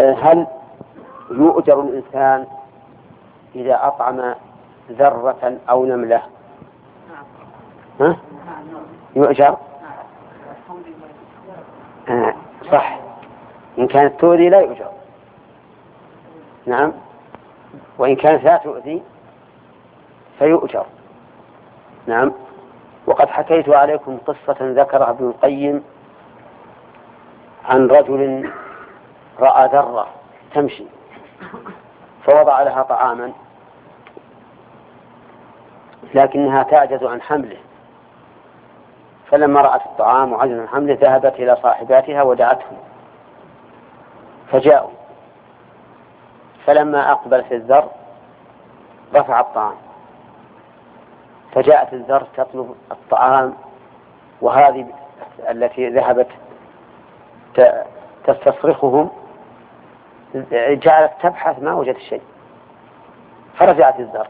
هل يؤجر الإنسان إذا أطعم ذرة أو نملة؟ ها؟ يؤجر؟ صح، إن كانت تؤذي لا يؤجر. نعم، وإن كانت لا تؤذي فيؤجر. نعم. وقد حكيت عليكم قصة ذكرها ابن القيم عن رجل رأى ذرة تمشي فوضع لها طعاما لكنها تعجز عن حمله، فلما رأت الطعام وعجز عن حمله ذهبت إلى صاحباتها ودعتهم فجاءوا، فلما أقبلت الذر رفع الطعام، فجاءت الذر تطلب الطعام، وهذه التي ذهبت تستصرخهم جعلت تبحث ما وجدت شيء، فرجعت الذر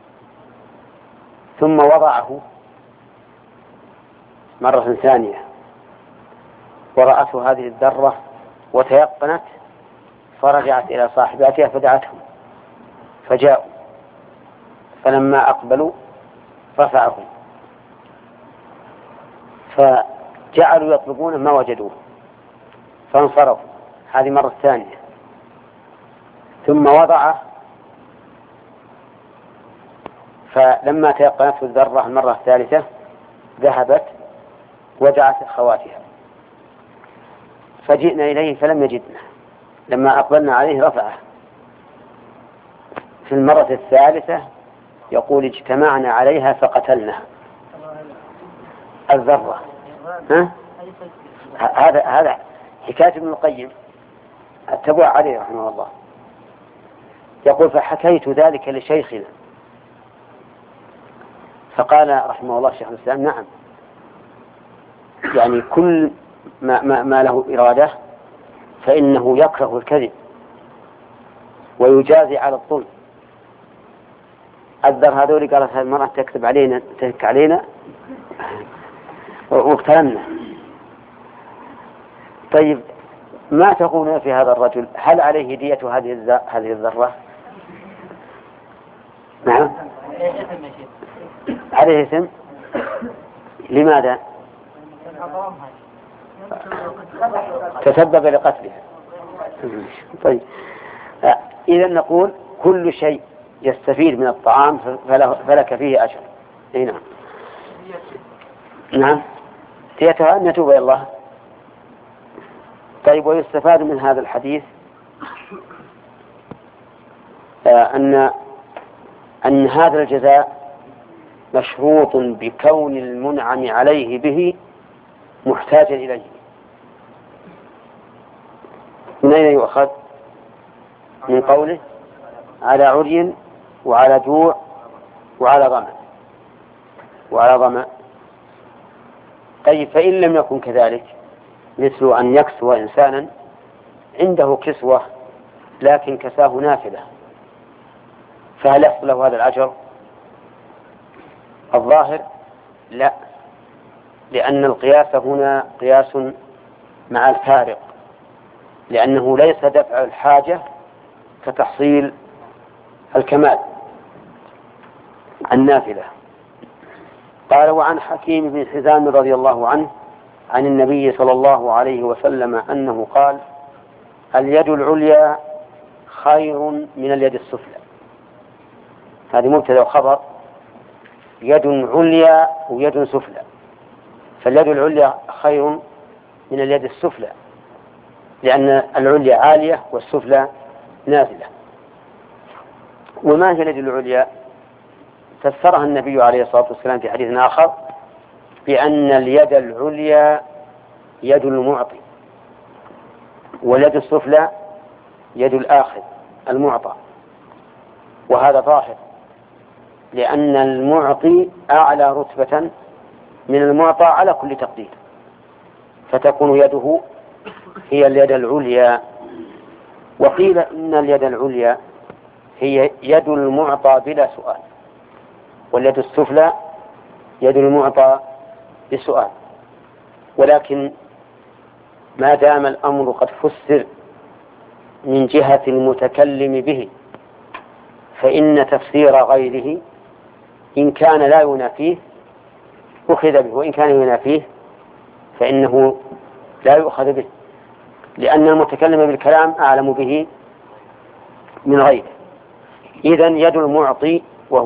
ثم وضعه مرة ثانية ورأته هذه الذرة وتيقنت، فرجعت إلى صاحباتها فدعتهم فجاءوا، فلما أقبلوا رفعهم فجعلوا يطلبون ما وجدوه فانصرفوا. هذه مرة ثانية، ثم وضعه، فلما تيقنته الذرة المرة الثالثة ذهبت ودعت أخواتها، فجئنا إليه فلم يجدنا، لما أقبلنا عليه رفعه. في المرة الثالثة يقول اجتمعنا عليها فقتلناها الذرة. هذا حكاية ابن القيم اتبع عليه رحمه الله. يقول فحكيت ذلك لشيخنا فقال رحمه الله شيخ الإسلام نعم، يعني كل ما له إرادة فإنه يكره الكذب ويجازي على الظلم. الذر هذول قالت هذه المرأة تكذب علينا تهك علينا واغترمنا. طيب ما تقولون في هذا الرجل؟ هل عليه دية هذه الذرة؟ نعم عليه إثم. لماذا؟ تسبب لقتلها. طيب إذا نقول كل شيء يستفيد من الطعام فلك فيه أجر. نعم نعم ديتها أن يتوب إلى الله. طيب ويستفاد من هذا الحديث أن هذا الجزاء مشروط بكون المنعم عليه به محتاجا إليه. من أين يؤخذ؟ من قوله على عري وعلى جوع وعلى ظمأ. طيب فإن لم يكن كذلك، مثل أن يكسو إنسانا عنده كسوة لكن كساه نافلة، فهل يحصل له هذا الأجر؟ الظاهر لا، لأن القياس هنا قياس مع الفارق، لأنه ليس دفع الحاجة كتحصيل الكمال النافلة. قال وعن حكيم بن حزام رضي الله عنه عن النبي صلى الله عليه وسلم أنه قال اليد العليا خير من اليد السفلى. هذه مبتدأ وخبر، يد عليا ويد سفلى، فاليد العليا خير من اليد السفلى لأن العليا عالية والسفلى نازلة. وما هي اليد العليا؟ فسرها النبي عليه الصلاة والسلام في حديث آخر بأن اليد العليا يد المعطي واليد السفلى يد الآخذ المعطى، وهذا ظاهر لأن المعطي أعلى رتبة من المعطى على كل تقدير، فتكون يده هي اليد العليا. وقيل إن اليد العليا هي يد المعطى بلا سؤال، واليد السفلى يد المعطى بسؤال. ولكن ما دام الأمر قد فسر من جهة المتكلم به، فإن تفسير غيره إن كان لا ينافيه أخذ به، وإن كان ينافيه فإنه لا يؤخذ به، لأن المتكلم بالكلام أعلم به من غيره. إذن يد المعطي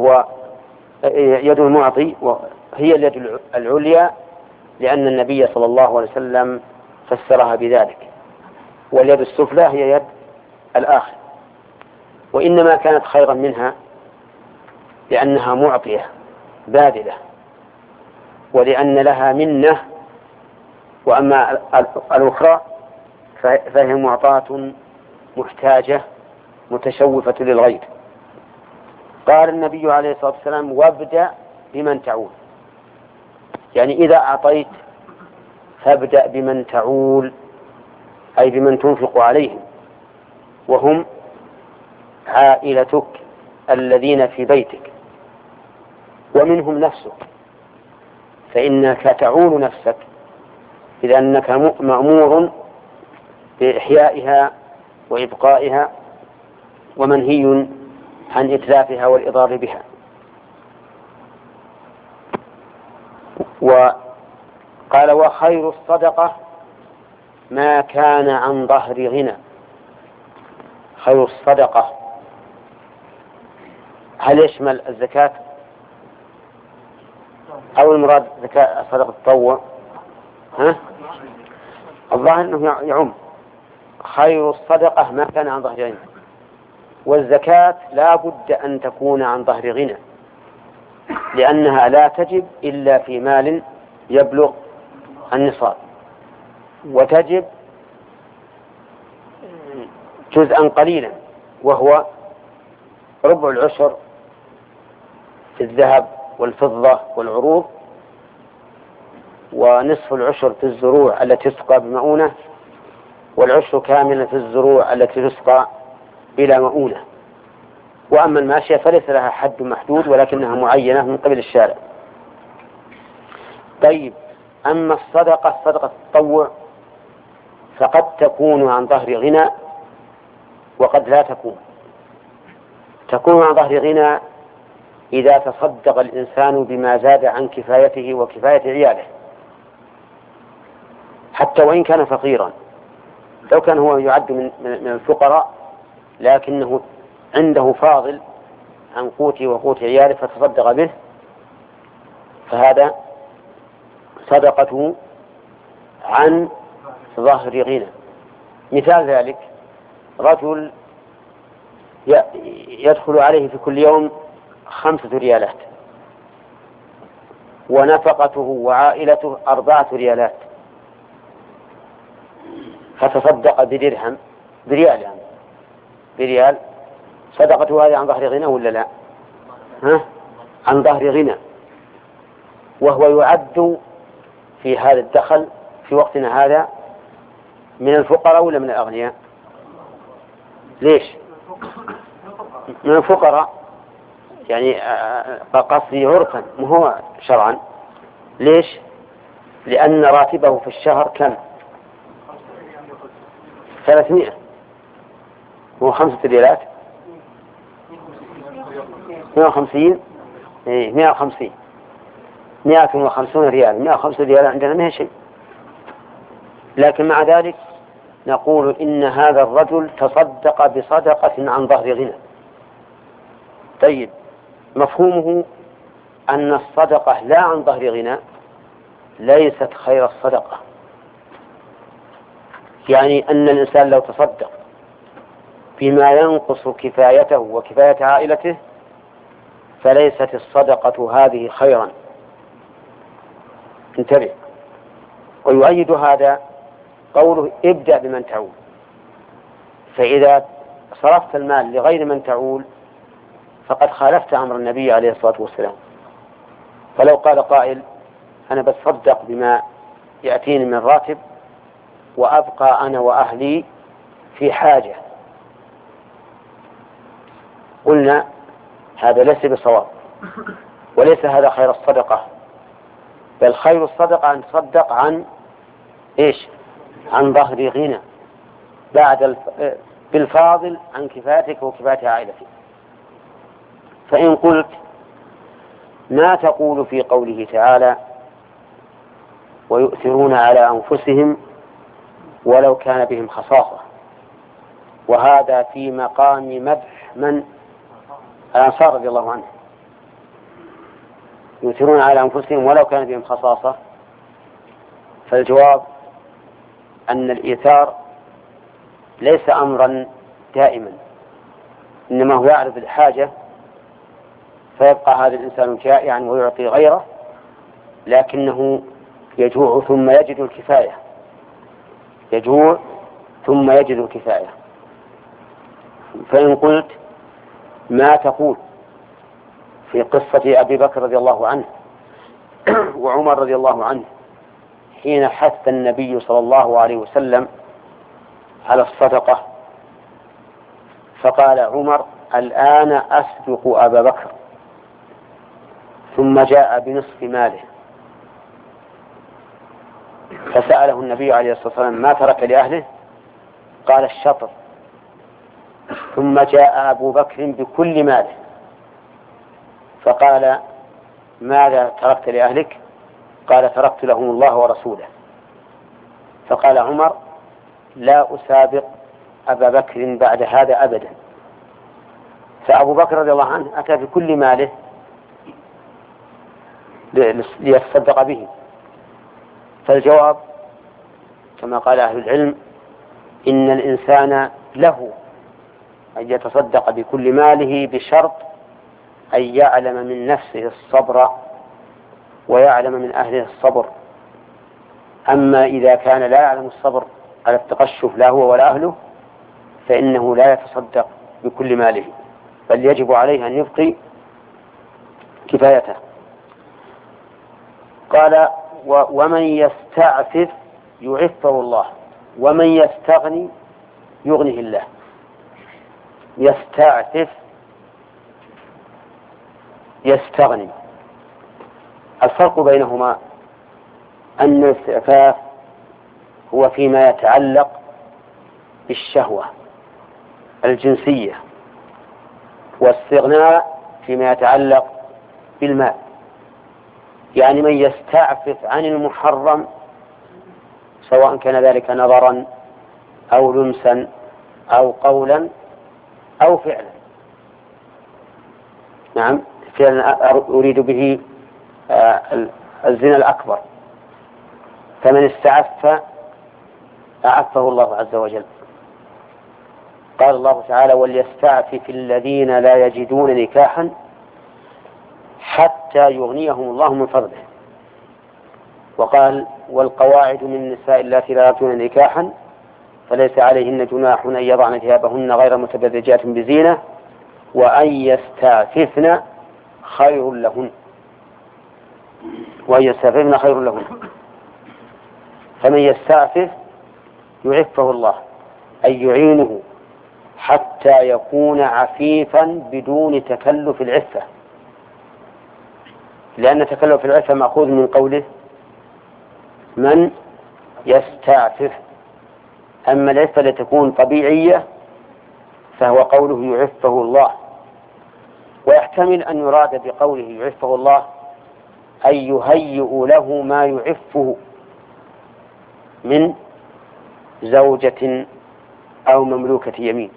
هي اليد العليا، لأن النبي صلى الله عليه وسلم فسرها بذلك، واليد السفلى هي يد الآخر، وإنما كانت خيرا منها لأنها معطية باذلة، ولأن لها منة، وأما الأخرى فهي معطاة محتاجة متشوفة للغير. قال النبي عليه الصلاة والسلام: وابدأ بمن تعول، يعني إذا أعطيت فابدأ بمن تعول، أي بمن تنفق عليهم، وهم عائلتك الذين في بيتك، ومنهم نفسك، فإنك تعول نفسك إذ أنك مأمور بإحيائها وإبقائها، ومنهي عن إتلافها والإضرار بها. وقال: وخير الصدقة ما كان عن ظهر غنى. خير الصدقة هل يشمل الزكاة أو المراد زكاة صدقة التطوع؟ الظاهر أنه يعم. خير الصدقة ما كان عن ظهر غنى، والزكاة لا بد أن تكون عن ظهر غنى، لأنها لا تجب إلا في مال يبلغ النصاب، وتجب جزءا قليلا وهو ربع العشر في الذهب والفضة والعروض، ونصف العشر في الزروع التي تسقى بمؤونة، والعشر كاملا في الزروع التي تسقى بلا مؤونة. وأما الماشية فليس لها حد محدود، ولكنها معينة من قبل الشارع. طيب، أما الصدقة صدقة التطوع فقد تكون عن ظهر غنى وقد لا تكون عن ظهر غنى إذا تصدق الإنسان بما زاد عن كفايته وكفاية عياله، حتى وإن كان فقيرا، لو كان هو يعد من الفقراء لكنه عنده فاضل عن قوته وقوت عياله فتصدق به، فهذا صدقته عن ظهر غنى. مثال ذلك: رجل يدخل عليه في كل يوم 5 ريالات، ونفقته وعائلته 4 ريالات، فتصدق بدرهم، بريال، صدقته هذه عن ظهر غنى ولا لا؟ عن ظهر غنى، وهو يعد في هذا الدخل في وقتنا هذا من الفقراء ولا من الأغنياء؟ ليش؟ من الفقراء، يعني قصدي عرفا ما هو شرعا. ليش؟ لأن راتبه في الشهر كم؟ 300، هو 5 ريالات، 150، 150 150 ريال، 150 ريال عندنا ما هي شيء، لكن مع ذلك نقول إن هذا الرجل تصدق بصدقة عن ظهر غنى. طيب، مفهومه أن الصدقة لا عن ظهر غنى ليست خير الصدقة، يعني أن الإنسان لو تصدق بما ينقص كفايته وكفاية عائلته فليست الصدقة هذه خيرا. انتبه. ويؤيد هذا قوله: ابدأ بمن تعول، فإذا صرفت المال لغير من تعول فقد خالفت أمر النبي عليه الصلاة والسلام. فلو قال قائل: أنا بتصدق بما يأتيني من راتب وأبقى أنا وأهلي في حاجة، قلنا هذا ليس بصواب، وليس هذا خير الصدقة، بل خير الصدقة أن تصدق عن إيش؟ عن ظهر غنى، بالفاضل عن كفايتك وكفاية عائلتك. فإن قلت ما تقول في قوله تعالى ويؤثرون على أنفسهم ولو كان بهم خصاصة، وهذا في مقام مدح من؟ الأنصار رضي الله عنهم، يؤثرون على أنفسهم ولو كان بهم خصاصة. فالجواب أن الإيثار ليس أمرا دائما، إنما هو يعرف الحاجة فيبقى هذا الإنسان جائعا ويعطي غيره، لكنه يجوع ثم يجد الكفاية، يجوع ثم يجد الكفاية. فإن قلت ما تقول في قصة أبي بكر رضي الله عنه وعمر رضي الله عنه حين حث النبي صلى الله عليه وسلم على الصدقة، فقال عمر الآن أسبق أبا بكر، ثم جاء بنصف ماله، فسأله النبي عليه الصلاة والسلام ما ترك لأهله؟ قال الشطر. ثم جاء أبو بكر بكل ماله، فقال ماذا تركت لأهلك؟ قال تركت لهم الله ورسوله. فقال عمر لا أسابق أبا بكر بعد هذا أبدا. فأبو بكر رضي الله عنه أتى بكل ماله ليتصدق به. فالجواب كما قال أهل العلم إن الإنسان له أن يتصدق بكل ماله بشرط أن يعلم من نفسه الصبر ويعلم من أهله الصبر. أما إذا كان لا يعلم الصبر على التقشف لا هو ولا أهله فإنه لا يتصدق بكل ماله، بل يجب عليه أن يبقي كفايته. قال ومن يستعفف يعفه الله ومن يستغني يغنه الله. يستعفف يستغني، الفرق بينهما أن الاستعفاف هو فيما يتعلق بالشهوة الجنسية، والاستغناء فيما يتعلق بالمال. يعني من يستعفف عن المحرم سواء كان ذلك نظرا أو لمسا أو قولا أو فعلا. نعم، فعلا أريد به الزنا الأكبر، فمن استعف أعفه الله عز وجل. قال الله تعالى وليستعفف الذين لا يجدون نكاحا حتى يغنيهم الله من فضله. وقال والقواعد من النساء اللاتي لا يرجون نكاحا فليس عليهن جناح أن يضعن ثيابهن غير متبرجات بزينة وأن يستعففن خير لهن، وأن يستعففن خير لهن. فمن يستعفف يعفه الله أي يعينه حتى يكون عفيفا بدون تكلف العفة، لأن تكلف العفة مأخوذ من قوله من يستعفف. أما العفة لتكون طبيعية فهو قوله يعفه الله. ويحتمل أن يراد بقوله يعفه الله أن يهيئ له ما يعفه من زوجة أو مملوكة يمين.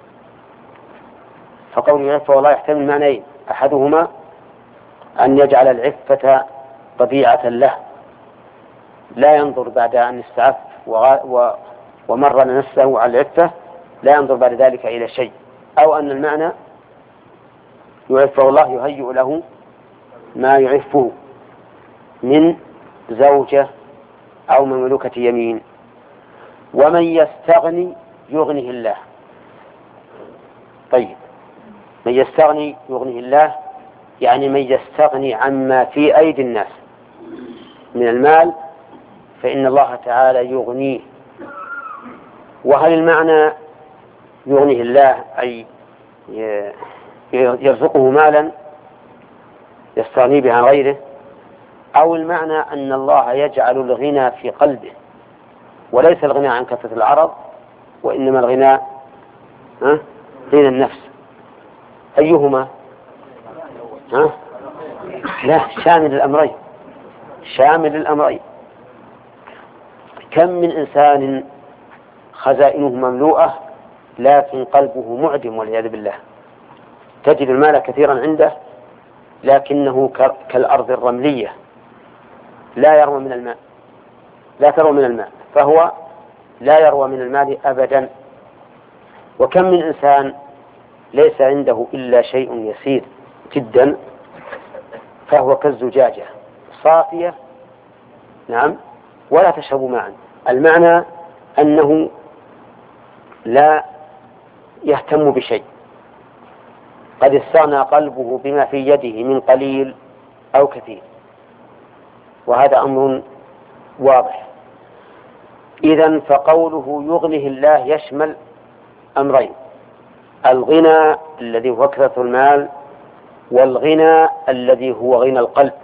فقوله يعفه الله يحتمل معنيين، أحدهما أن يجعل العفة طبيعة له لا ينظر بعد أن استعف ومرن نفسه على العفة لا ينظر بعد ذلك إلى شيء، أو أن المعنى يعفه الله يهيئ له ما يعفه من زوجة أو مملوكة يمين. ومن يستغني يغنه الله. طيب، من يستغني يغنه الله يعني من يستغني عما في أيدي الناس من المال فإن الله تعالى يغنيه. وهل المعنى يغنيه الله أي يرزقه مالا يستغني به عن غيره، أو المعنى أن الله يجعل الغنى في قلبه وليس الغنى عن كثرة العرض وإنما الغنى دين النفس. أيهما؟ لا، شامل الأمرين، شامل الأمرين. كم من إنسان خزائنه مملوءة لكن قلبه معدم والعياذ بالله، تجد المال كثيرا عنده لكنه كالأرض الرملية لا يروى من الماء، لا تروى من الماء، فهو لا يروى من المال أبدا. وكم من إنسان ليس عنده إلا شيء يسير جدا فهو كالزجاجة صافية، نعم، ولا تشرب معا. المعنى أنه لا يهتم بشيء، قد استغنى قلبه بما في يده من قليل أو كثير، وهذا أمر واضح. إذن فقوله يغنه الله يشمل أمرين: الغنى الذي هو كثرة المال، والغنى الذي هو غنى القلب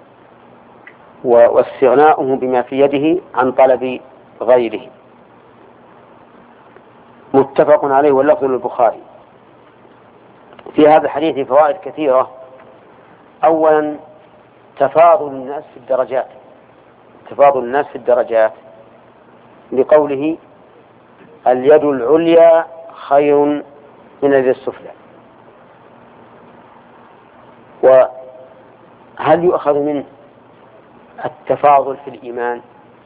واستغناؤه بما في يده عن طلب غيره. متفق عليه واللفظ للبخاري. في هذا الحديث فوائد كثيرة. أولا تفاضل الناس في الدرجات، تفاضل الناس في الدرجات، لقوله اليد العليا خير من اليد السفلى. وهل يؤخذ منه التفاضل في الإيمان؟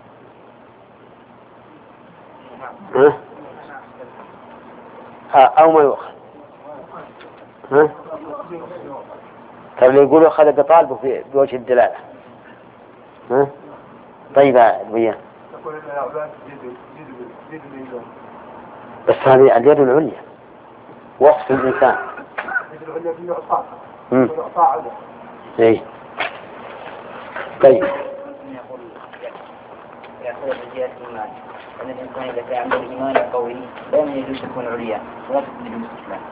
أو ما يؤخذ؟ طيب يقولوا أخذ بطالبه بوجه الدلالة. طيب وياه، بس هذه اليد العليا وصف الإنسان. إيه. طيب يأخذ بزيادة الإيمان أن الإنسان إذا كان عنده الإيمان القوي دائما يجوز يكون عليا ولا تقدر الاستسلام.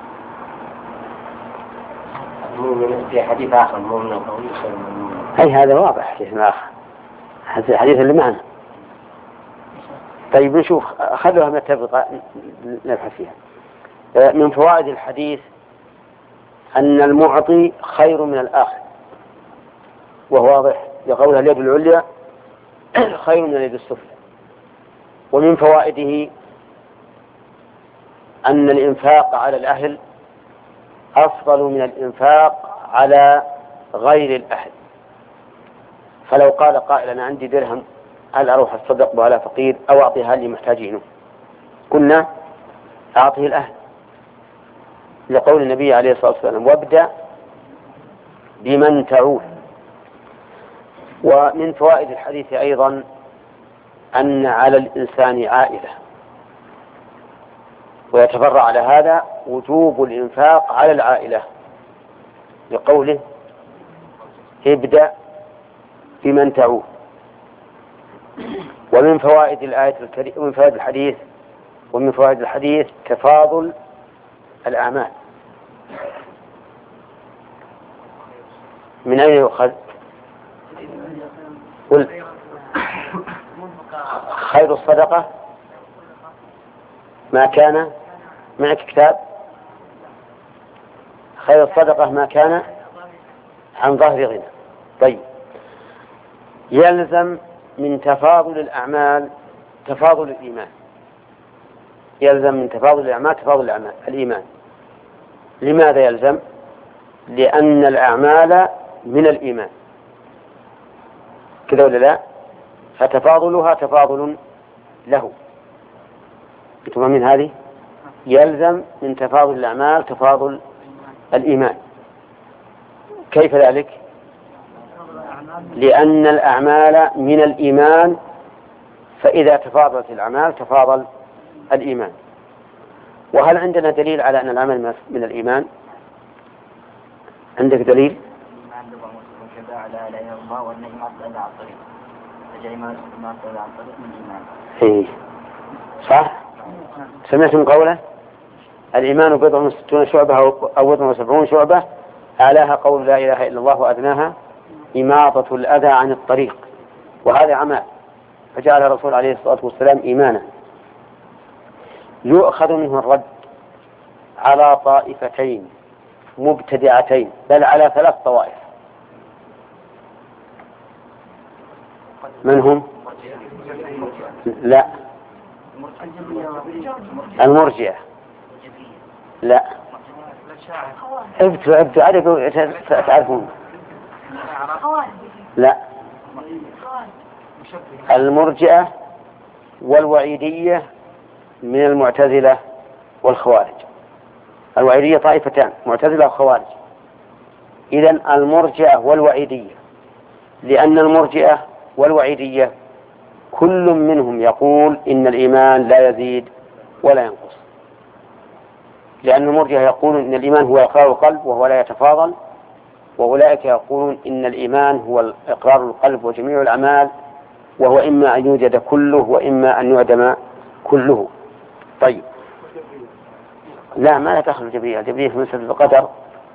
في حديث آخر المؤمن القوي خير من المؤمن. أي هذا واضح حديث آخر، هذا الحديث اللي معنا. طيب نشوف، خلوها نتفق نبحث فيها. من فوائد الحديث أن المعطي خير من الآخر، وهو واضح لقولها اليد العليا خير من اليد السفلى. ومن فوائده أن الإنفاق على الأهل أفضل من الإنفاق على غير الأهل. فلو قال قائل أنا عندي درهم، هل أروح أتصدق على فقير أو أعطيها لمحتاجينه؟ كنا أعطيه الأهل، لقول النبي عليه الصلاة والسلام وابدأ بمن تعول. ومن فوائد الحديث أيضا أن على الإنسان عائلة، ويتفرع على هذا وجوب الإنفاق على العائلة، لقوله ابدأ بمن تعول. ومن فوائد الآية الكريمة ومن فوائد الحديث ومن فوائد الحديث تفاضل الأعمال. من أين يؤخذ؟ قل خير الصدقة ما كان معك كتاب، خير الصدقة ما كان عن ظهر غنى. طيب، يلزم من تفاضل الأعمال تفاضل الإيمان، يلزم من تفاضل الأعمال تفاضل الإيمان. لماذا يلزم؟ لأن الأعمال من الإيمان، كذا ولا لا؟ فتفاضلها تفاضل له. أنتم من هذه؟ يلزم من تفاضل الأعمال تفاضل الإيمان. كيف ذلك؟ لأن الأعمال من الإيمان، فإذا تفاضلت الأعمال تفاضل الإيمان. وهل عندنا دليل على أن العمل من الإيمان؟ عندك دليل؟ إيه صح؟ سمعتم قوله الإيمان بضع وستون شعبة أو بضع وسبعون شعبة، أعلاها قول لا إله إلا الله وأدناها إماطة الأذى عن الطريق. وهذا عمل، فجعل الرسول عليه الصلاة والسلام إيمانا. يؤخذ منه الرد على طائفتين مبتدعتين، بل على 3 طوائف. من هم؟ لا، المرجئة. لا، عددوا تعرفون. لا، المرجئة والوعيدية من المعتزلة والخوارج. الوعيدية طائفتان، معتزلة وخوارج. إذن المرجئة والوعيدية، لأن المرجئة والوعيدية كل منهم يقول إن الإيمان لا يزيد ولا ينقص، لأن المرجئة يقولون إن الإيمان هو إقرار القلب وهو لا يتفاضل، وأولئك يقولون إن الإيمان هو إقرار القلب وجميع الأعمال، وهو إما أن يوجد كله وإما أن يعدم كله. طيب، لا، ما لا تخرج الجبرية في مسألة القدر.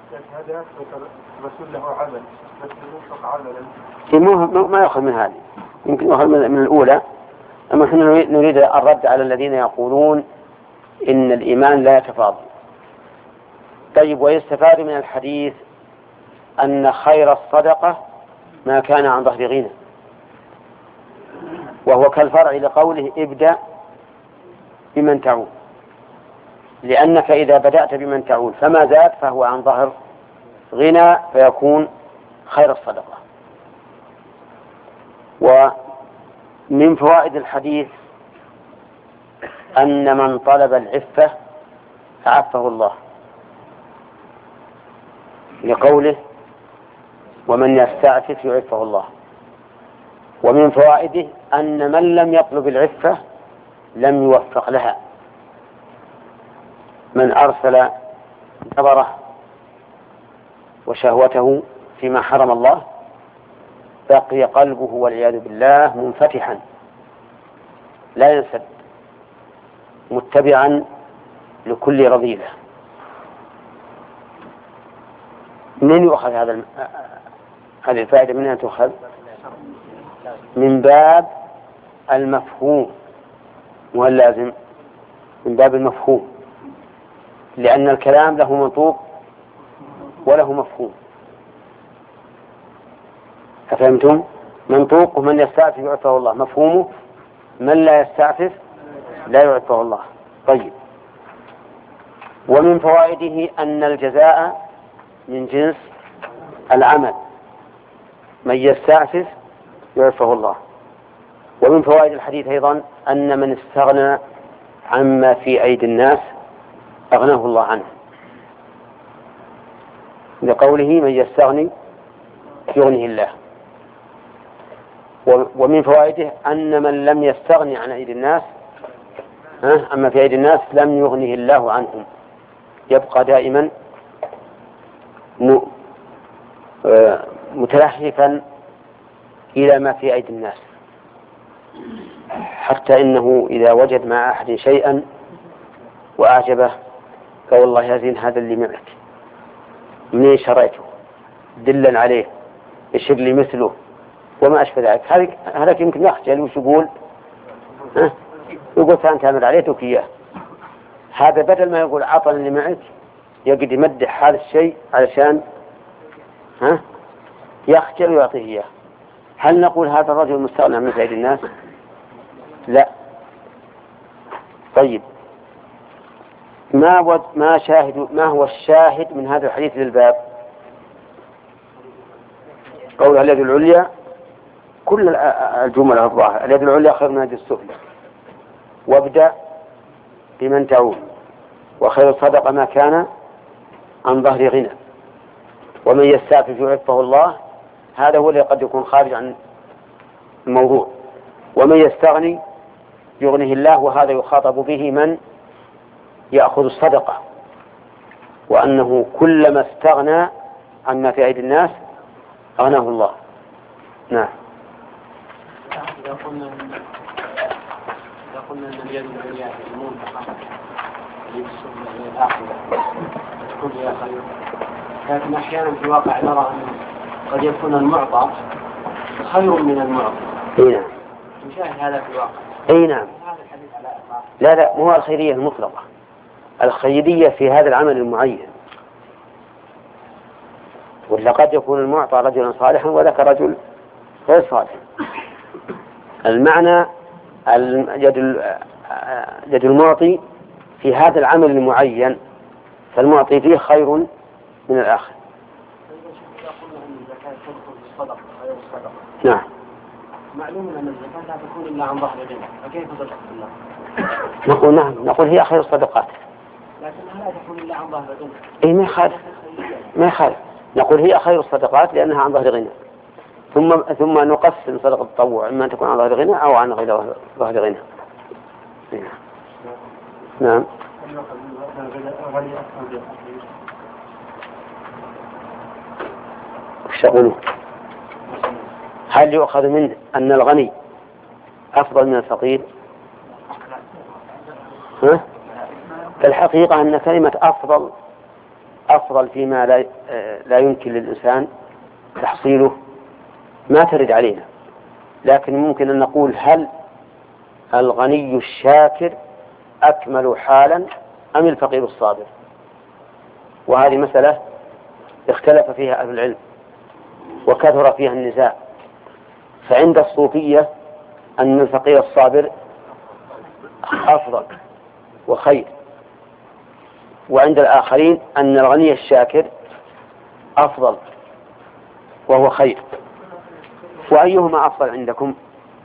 ما يأخذ من هذه، يمكن يأخذ من الأولى. أما نحن نريد الرد على الذين يقولون إن الإيمان لا يتفاضل. طيب، ويستفاد من الحديث أن خير الصدقة ما كان عن ظهر غنى، وهو كالفرع لقوله ابدأ بمن تعول، لأنك إذا بدأت بمن تعول فما زاد فهو عن ظهر غنى فيكون خير الصدقة. ومن فوائد الحديث أن من طلب العفة عفه الله، لقوله ومن يستعفف يعفه الله. ومن فوائده أن من لم يطلب العفة لم يوفق لها. من أرسل نظره وشهوته فيما حرم الله بقي قلبه والعياذ بالله منفتحا لا ينسد، متبعا لكل رذيلة. من يؤخذ هذه الفائدة؟ من أن تؤخذ من باب المفهوم واللازم، من باب المفهوم، لأن الكلام له منطوق وله مفهوم. أفهمتم؟ منطوق من يستعفف يعفه الله، مفهومه من لا يستعفف لا يعفه الله. طيب، ومن فوائده أن الجزاء من جنس العمل، من يستعفف يعفه الله. ومن فوائد الحديث أيضا أن من استغنى عما في أيدي الناس أغناه الله عنه، لقوله من يستغني يغنيه الله. ومن فوائده أن من لم يستغني عن أيدي الناس أما في أيدي الناس لم يغنيه الله عنهم، يبقى دائما متلهفا إلى ما في أيدي الناس، حتى إنه إذا وجد مع أحد شيئا وأعجبه قال والله يا زين هذا اللي معك منين شريته، دلا عليه، اشر لي مثله، وما أشبه ذلك. هذا يمكن يخجل وش يقول يقول أنت أمر عليتك إياه. هذا بدل ما يقول عطل اللي معك يقعد يمدح هذا الشيء علشان يخجل ويعطيه إياه. هل نقول هذا الرجل مستغنى من سائر الناس؟ لا. طيب، ما هو الشاهد من هذا الحديث للباب؟ قول اليد العليا، كل الجمل الظاهرة اليد العليا خير من اليد السفلى، وابدأ بمن تعول، وخير الصدقة ما كان عن ظهر غنى، ومن يستعفف يعفه الله. هذا هو اللي قد يكون خارج عن الموضوع. ومن يستغني يغنيه الله، وهذا يخاطب به من يأخذ الصدقة، وأنه كلما استغنى عما في أيدي الناس أغناه الله. نعم. إذا قلنا أن اليد العليا المنفقة اليد السفلى هي الآخرة تكون هي خير، لكن أحيانا في الواقع نرى أن قد يكون المعطى خير من المعطى. نعم. نشاهد هذا في الواقع. نعم. لا مو الخيرية المطلقة. الخيرية في هذا العمل المعين، ولا قد يكون المعطى رجلا صالحا وذاك رجل غير صالح. المعنى يد المعطي في هذا العمل المعين، فالمعطي فيه خير من الآخر. نعم. معلوم أن الزكاة لا تكون إلا عن ظهر غنى، فكيف تصدق بالله؟ نقول نعم، نقول هي خير الصدقات، لكنها لا تكون إلا عن ظهر غنى. إيه ما يخالف، نقول هي خير الصدقات لأنها عن ظهر غنى، ثم نقسم صدقة التطوع إما أن تكون عن ظهر غنى أو عن غير ظهر غنى. نعم. وش تقولون؟ هل يؤخذ منه أن الغني أفضل من الفقير؟ الحقيقة أن كلمة أفضل فيما لا يمكن للإنسان تحصيله ما ترد علينا، لكن ممكن أن نقول هل الغني الشاكر أكمل حالا أم الفقير الصابر؟ وهذه مسألة اختلف فيها أهل العلم وكثر فيها النزاع. فعند الصوفية أن الفقير الصابر أفضل وخير، وعند الآخرين أن الغني الشاكر أفضل وهو خير. وأيهما أفضل عندكم؟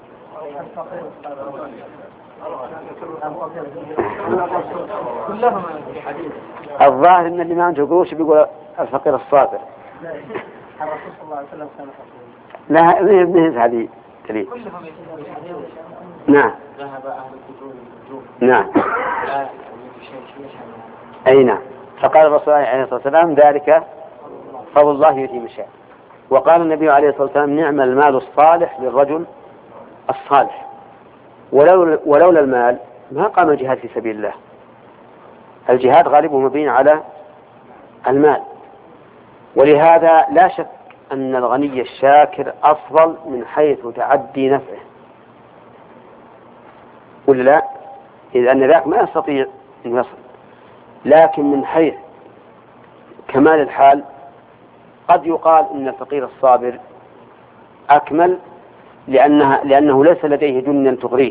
الظاهر أن الإمام جوقوش بيقول الفقير الصابر. الرسول صلى الله عليه وسلم كان لا من هذه دليل. نعم. ذهب أهل الكتب بالنجوم. نعم. لا يجد شيء. أي نعم. فقال الرسول عليه الصلاة والسلام ذلك فضل الله يؤتيه من شاء. وقال النبي عليه الصلاة والسلام نعم المال الصالح للرجل الصالح. ولولا المال ما قام الجهاد في سبيل الله. الجهاد غالبه مبين على المال، ولهذا لا شك أن الغني الشاكر أفضل من حيث تعدي نفعه، ولا لا؟ إذ أن ذاك ما يستطيع أن يصل، لكن من حيث كمال الحال قد يقال أن الفقير الصابر أكمل لأنه ليس لديه دنيا تغريه.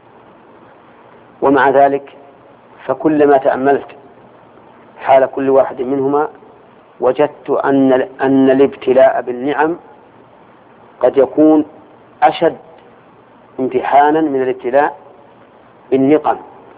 ومع ذلك فكلما تأملت حال كل واحد منهما وجدت أن الابتلاء بالنعم قد يكون أشد امتحانا من الابتلاء بالنقم.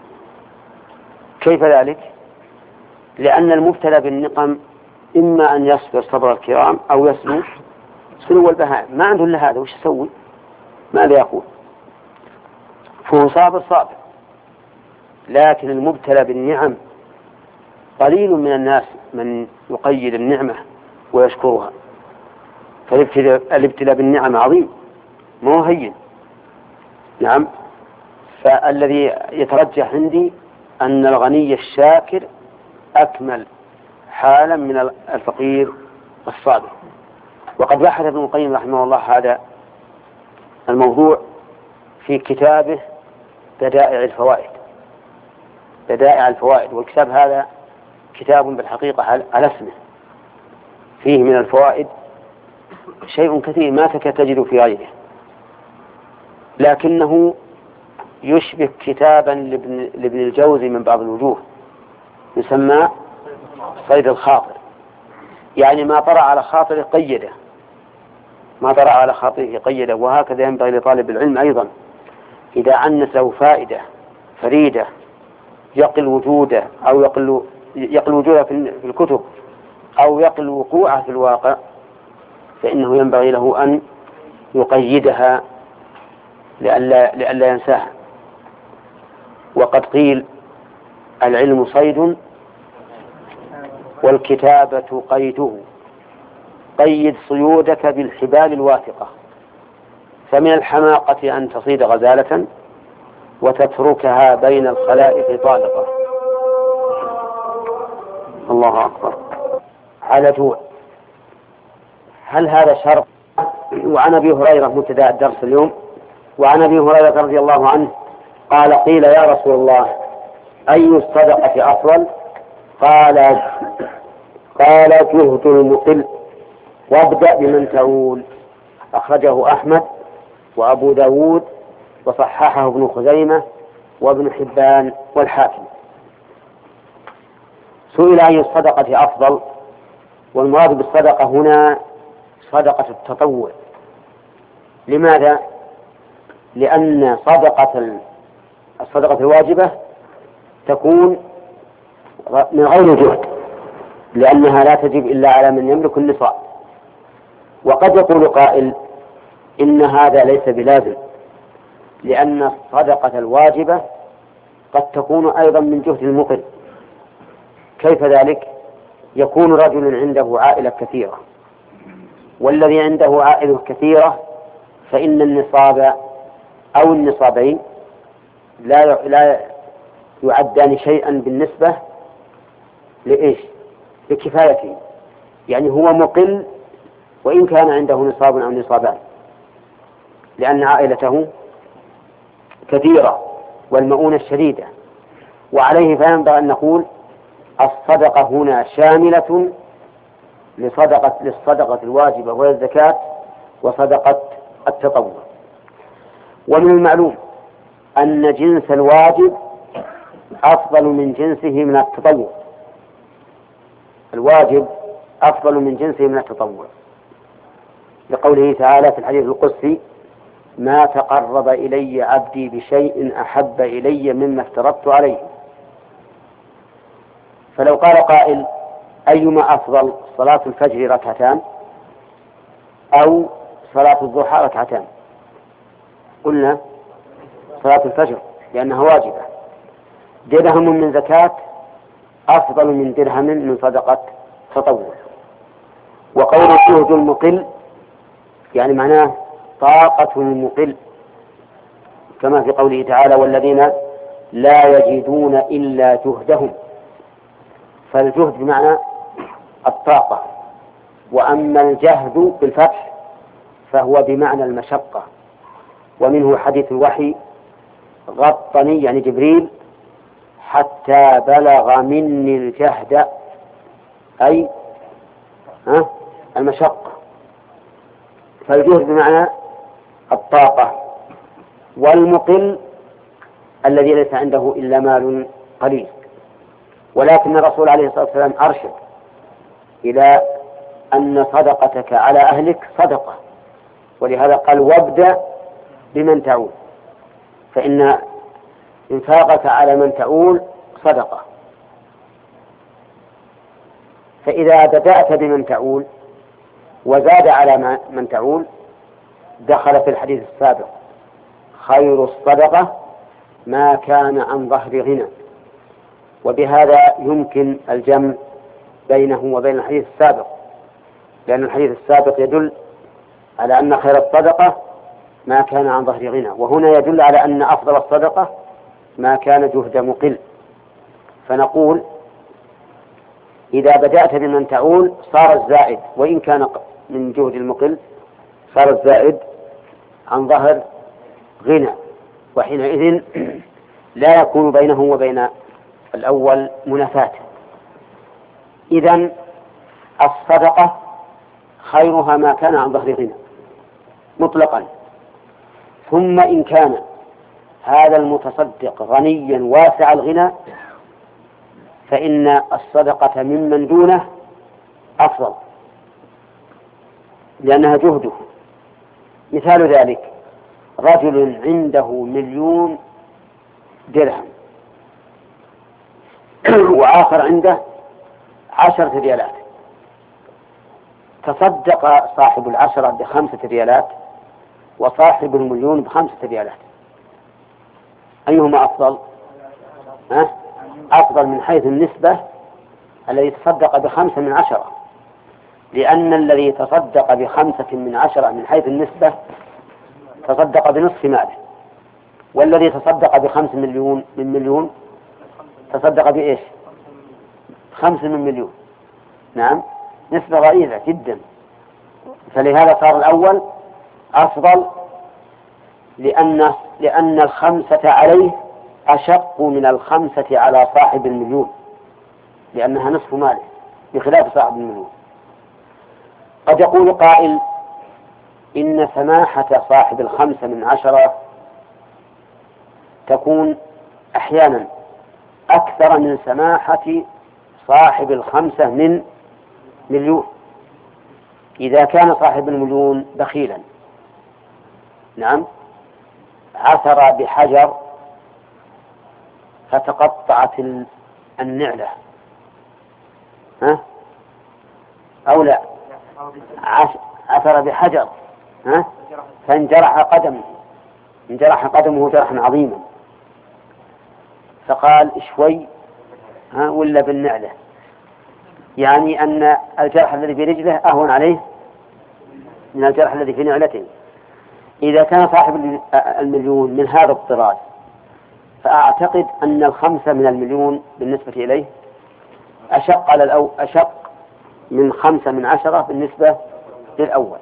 كيف ذلك؟ لأن المبتلى بالنقم إما أن يصبر صبر الكرام أو يسلو سلو البهائم، ما عنده إلا هذا، وش يسوي؟ ماذا يقول؟ فهو صابر. لكن المبتلى بالنعم قليل من الناس من يقيد النعمة ويشكرها، فالابتلاء بالنعم عظيم مو هين. نعم. فالذي يترجح عندي أن الغني الشاكر أكمل حالا من الفقير الصابر. وقد بحث ابن القيم رحمه الله هذا الموضوع في كتابه بدائع الفوائد. والكتاب هذا كتاب بالحقيقة على اسمه، فيه من الفوائد شيء كثير ما تجد في غيره، لكنه يشبه كتابا لابن الجوزي من بعض الوجوه يسمى صيد الخاطر، يعني ما طرأ على خاطره قيده. وهكذا ينبغي لطالب العلم أيضا إذا عنت له فائدة فريدة يقل وجوده أو يقل وجوده في الكتب أو يقل وقوعه في الواقع، فإنه ينبغي له أن يقيدها لئلا ينساها. وقد قيل العلم صيد والكتابة قيده، قيد صيودك بالحبال الواثقة، فمن الحماقة أن تصيد غزالة وتتركها بين الخلائق طالقة. الله أكبر. على جوع، هل هذا شرط؟ وعن أبي هريرة مبتدأ الدرس اليوم، وعن أبي هريرة رضي الله عنه قال قيل يا رسول الله أي الصدقة أفضل؟ قال جهد المقل، وابدأ بمن تعول. أخرجه أحمد وأبو داود وصححه ابن خزيمة وابن حبان والحاكم. سئل أي الصدقة أفضل، والمراد بالصدقة هنا صدقة التطوع. لماذا؟ لأن الصدقة الواجبة تكون من غير جهد، لأنها لا تجب إلا على من يملك النصاب. وقد يقول قائل إن هذا ليس بلازم، لأن الصدقة الواجبة قد تكون أيضا من جهد المقل. كيف ذلك؟ يكون رجل عنده عائلة كثيرة، والذي عنده عائلة كثيرة فإن النصاب أو النصابين لا يعدان شيئا بالنسبة لإيش؟ لكفايته. يعني هو مقل وإن كان عنده نصاب أو نصابان، لأن عائلته كثيرة والمؤونة شديدة. وعليه فينبغي أن نقول الصدقة هنا شاملة للصدقة الواجبة وهي الزكاة وصدقة التطوع. ومن المعلوم أن جنس الواجب أفضل من جنسه من التطوع. الواجب أفضل من جنسه من التطوع، لقوله تعالى في الحديث القدسي: ما تقرب إلي عبدي بشيء أحب إلي مما افترضت عليه. فلو قال قائل: أيما أفضل، صلاة الفجر ركعتان أو صلاة الضحى ركعتان؟ قلنا صلاة الفجر لأنها واجبة. درهم من زكاة أفضل من درهم من صدقة تطوع. وقول جهد المقل يعني معناه طاقة المقل، كما في قوله تعالى: والذين لا يجدون إلا جهدهم. فالجهد بمعنى الطاقة، وأما الجهد بالفتح فهو بمعنى المشقة. ومنه حديث الوحي: غطني يعني جبريل حتى بلغ مني الجهد، أي المشقة. فالجهد بمعنى الطاقة. والمقل الذي ليس عنده إلا مال قليل. ولكن الرسول عليه الصلاة والسلام أرشد إلى أن صدقتك على أهلك صدقة، ولهذا قال: وابدأ بمن تعول، فإن إنفاقك على من تعول صدقة. فإذا بدأت بمن تعول وزاد على من تعول دخل في الحديث السابق: خير الصدقة ما كان عن ظهر غنى. وبهذا يمكن الجمع بينه وبين الحديث السابق، لأن الحديث السابق يدل على أن خير الصدقة ما كان عن ظهر غنى، وهنا يدل على أن أفضل الصدقة ما كان جهد مقل. فنقول: إذا بدأت بمن تعول صار الزائد وإن كان من جهد المقل صار الزائد عن ظهر غنى، وحينئذ لا يكون بينه وبين الأول منافاة. إذن الصدقة خيرها ما كان عن ظهر غنى مطلقا. ثم إن كان هذا المتصدق غنيا واسع الغنى فإن الصدقة ممن دونه أفضل، لأنها جهده. مثال ذلك: رجل عنده 1,000,000 درهم وآخر عنده 10 ريالات، تصدق صاحب 10 ب5 ريالات وصاحب 1,000,000 ب5 ريالات، أيهما أفضل؟ أفضل من حيث النسبة الذي تصدق ب5/10، لأن الذي تصدق ب5/10 من حيث النسبة تصدق بنصف ماله، والذي تصدق ب5 من مليون تصدق بإيش؟ 5 من مليون. نعم، نسبة ضئيلة جدا. فلهذا صار الأول أفضل، لأن 5 عليه أشق من الخمسة على صاحب المليون، لأنها نصف ماله بخلاف صاحب المليون. قد يقول قائل إن سماحة صاحب 15 تكون أحيانا أكثر من سماحة صاحب 5 من مليون، إذا كان صاحب المليون بخيلا، نعم، عثر بحجر فتقطعت النعلة، ها؟ أو لا، عثر بحجر، ها؟ فانجرح قدمه جرحا عظيما، فقال شوي، ها، ولا بالنعلة، يعني أن الجرح الذي في رجله أهون عليه من الجرح الذي في نعلته. إذا كان صاحب المليون من هذا الطراز، فأعتقد أن 5 من المليون بالنسبة إليه أشق من 15 بالنسبة للأول،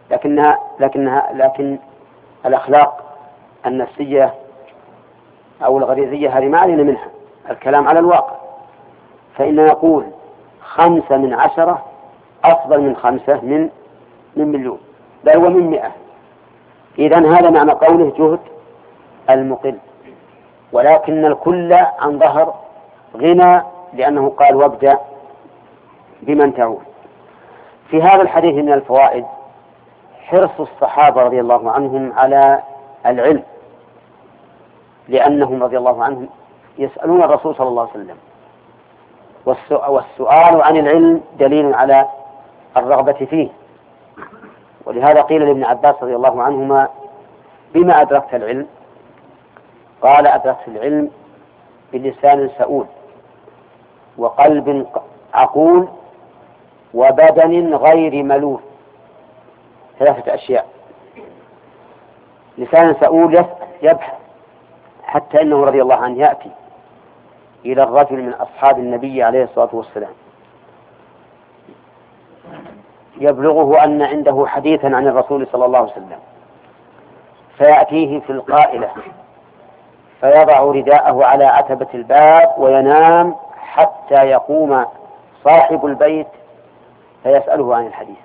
لكن الأخلاق النفسية أو الغريزية هذه ما علينا منها، الكلام على الواقع، فإننا نقول 5 أفضل من 5 من مليون، بل ومن 100. إذن هذا معنى قوله جهد المقل، ولكن الكل عن ظهر غنى، لأنه قال وابدأ بمن تعود. في هذا الحديث من الفوائد حرص الصحابة رضي الله عنهم على العلم، لأنهم رضي الله عنهم يسألون الرسول صلى الله عليه وسلم، والسؤال عن العلم دليل على الرغبة فيه. ولهذا قيل لابن عباس رضي الله عنهما: بما أدركت العلم؟ قال: أدركت العلم بلسان سؤول وقلب عقول وبدن غير ملول. 3 أشياء: لسان سؤول يبحث، حتى إنه رضي الله عنه يأتي إلى الرجل من أصحاب النبي عليه الصلاة والسلام يبلغه أن عنده حديثا عن الرسول صلى الله عليه وسلم، فيأتيه في القائلة فيضع رداءه على عتبة الباب وينام حتى يقوم صاحب البيت فيسأله عن الحديث.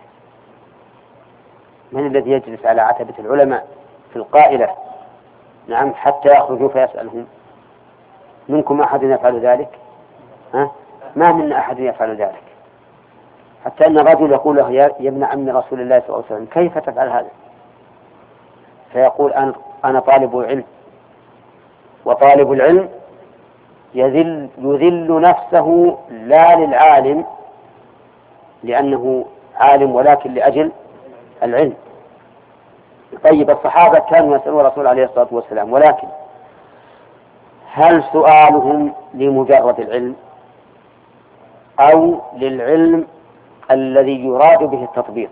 من الذي يجلس على عتبة العلماء في القائلة، نعم، حتى يخرجوا فيسألهم؟ منكم أحد يفعل ذلك؟ ما منا أحد يفعل ذلك، حتى أن الرجل يقول له: يا ابن عم رسول الله صلى الله عليه وسلم، كيف تفعل هذا؟ فيقول: أنا طالب علم، وطالب العلم يذل نفسه لا للعالم لأنه عالم، ولكن لأجل العلم. طيب، الصحابة كانوا يسألون الرسول عليه الصلاة والسلام، ولكن هل سؤالهم لمجرد العلم أو للعلم الذي يراد به التطبيق؟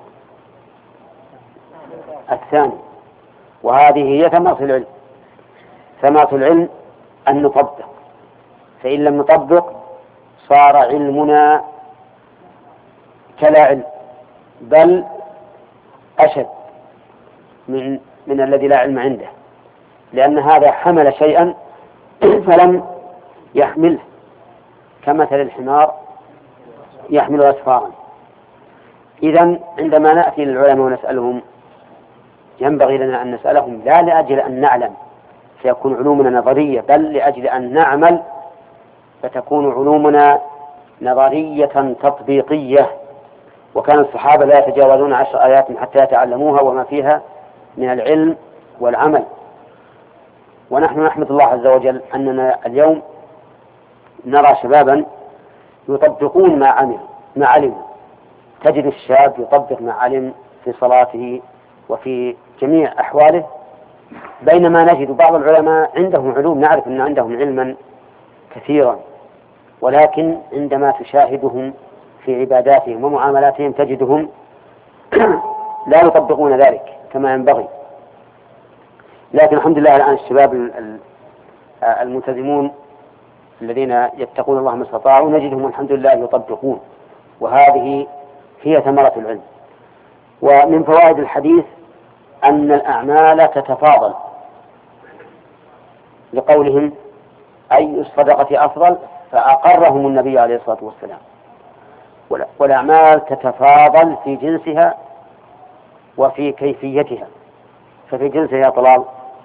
الثاني، وهذه هي ثمرة العلم. ثمرة العلم أن نطبق، فإن لم نطبق صار علمنا كلا علم، بل أشد من الذي لا علم عنده، لأن هذا حمل شيئا فلم يحمله، كمثل الحمار يحمل أسفارا. إذن عندما نأتي للعلماء ونسألهم ينبغي لنا أن نسألهم لا لأجل أن نعلم فيكون علومنا نظرية، بل لأجل أن نعمل فتكون علومنا نظرية تطبيقية. وكان الصحابة لا يتجاوزون 10 آيات حتى يتعلموها وما فيها من العلم والعمل. ونحن نحمد الله عز وجل أننا اليوم نرى شبابا يطبقون ما علموا. تجد الشاب يطبق ما علم في صلاته وفي جميع أحواله، بينما نجد بعض العلماء عندهم علوم، نعرف أن عندهم علما كثيرا، ولكن عندما تشاهدهم في عباداتهم ومعاملاتهم تجدهم لا يطبقون ذلك كما ينبغي. لكن الحمد لله الآن الشباب الملتزمون الذين يتقون الله ما استطاعوا نجدهم الحمد لله يطبقون، وهذه هي ثمرة العلم. ومن فوائد الحديث أن الأعمال تتفاضل، لقولهم أي الصدقة أفضل، فأقرهم النبي عليه الصلاة والسلام. والأعمال تتفاضل في جنسها وفي كيفيتها. ففي جنسها يا طلال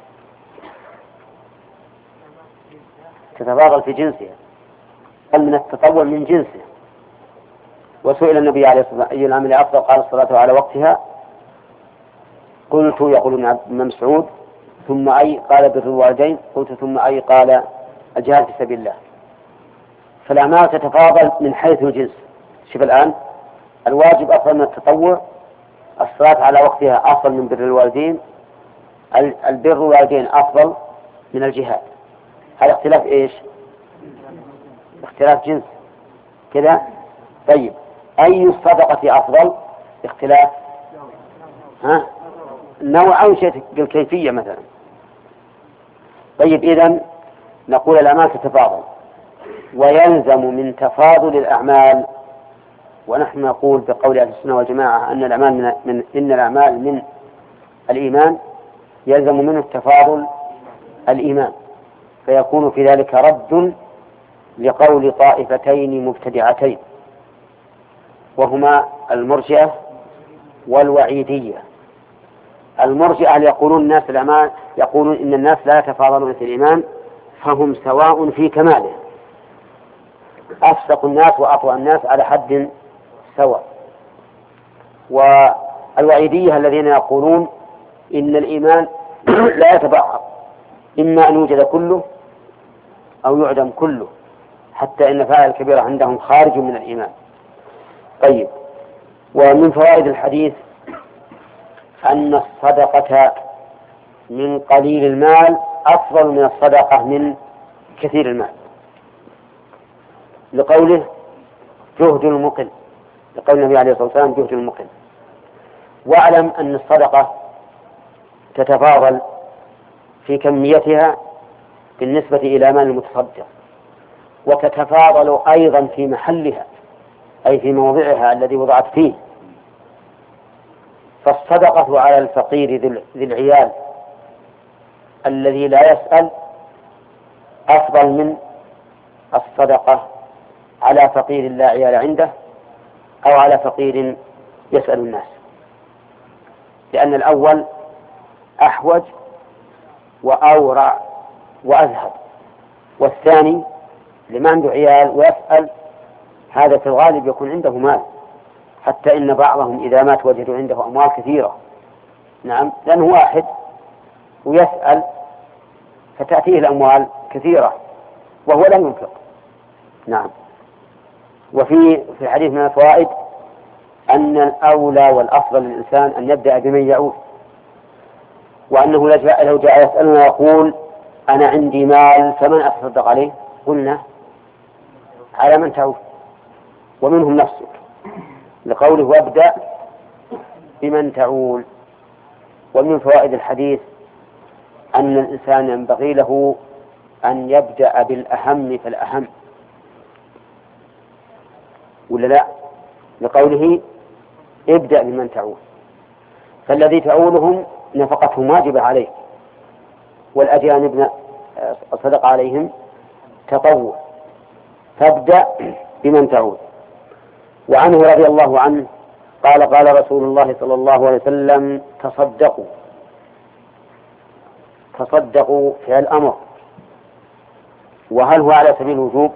تتفاضل في جنسها، بل من التطوع من جنسه. وسئل النبي عليه الصلاة والسلام أي العمل أفضل؟ قال الصلاة على وقتها. قلت، يقول ابن مسعود، ثم أي؟ قال بر الوالدين. قلت ثم أي؟ قال الجهاد في سبيل الله. فالأعمال تتفاضل من حيث الجنس. شوف الآن، الواجب أفضل من التطوع، الصلاة على وقتها أفضل من بر الوالدين، البر الوالدين أفضل من الجهاد. هذا اختلاف إيش؟ اختلاف جنس كذا. طيب أي الصدقة أفضل؟ اختلاف نوع أو شيء بالكيفية مثلا. طيب إذن نقول الأعمال تتفاضل، ويلزم من تفاضل الأعمال، ونحن نقول بقول أهل السنة والجماعة أن الأعمال من الإيمان، يلزم منه التفاضل الإيمان، فيكون في ذلك رد لقول طائفتين مبتدعتين، وهما المرجئة والوعيدية. المرجئة يقولون الناس الأعمال، يقولون إن الناس لا يتفاضلون في الإيمان، فهم سواء في كماله، أفسق الناس وأطوع الناس على حد سواء. والوعيدية الذين يقولون إن الإيمان لا يتبعض، إما أن يوجد كله أو يعدم كله، حتى إن فاعل الكبيرة عندهم خارج من الإيمان. طيب، ومن فوائد الحديث أن الصدقة من قليل المال أفضل من الصدقة من كثير المال، لقوله جهد المقل، لقول النبي عليه الصلاة والسلام جهد المقل. واعلم أن الصدقة تتفاضل في كميتها بالنسبة إلى مال المتصدق، وتتفاضل أيضا في محلها، أي في موضعها الذي وضعت فيه. فالصدقة على الفقير ذي العيال الذي لا يسأل أفضل من الصدقة على فقير لا عيال عنده، أو على فقير يسأل الناس، لأن الأول أحوج وأورع وأزهد، والثاني لما عنده عيال ويسأل هذا في الغالب يكون عنده مال، حتى إن بعضهم إذا مات وجدوا عنده أموال كثيرة. نعم، لأنه واحد ويسأل فتأتيه الأموال كثيرة وهو لم ينفق. نعم. وفي الحديث من الفوائد أن الأولى والأفضل للإنسان أن يبدأ بمن يعول، وأنه لو جاء يسألنا يقول أنا عندي مال فمن أتصدق عليه؟ قلنا على من تعول، ومنهم نفسك، لقوله وابدأ بمن تعول. ومن فوائد الحديث أن الإنسان ينبغي له أن يبدأ بالأهم فالأهم، ولا لا؟ لقوله ابدأ بمن تعول، فالذي تعولهم نفقتهم واجبة عليك، والأجانب الصدقة عليهم تطوع، فابدأ بمن تعول. وعنه رضي الله عنه قال قال رسول الله صلى الله عليه وسلم تصدقوا في الأمر. وهل هو على سبيل الوجوب؟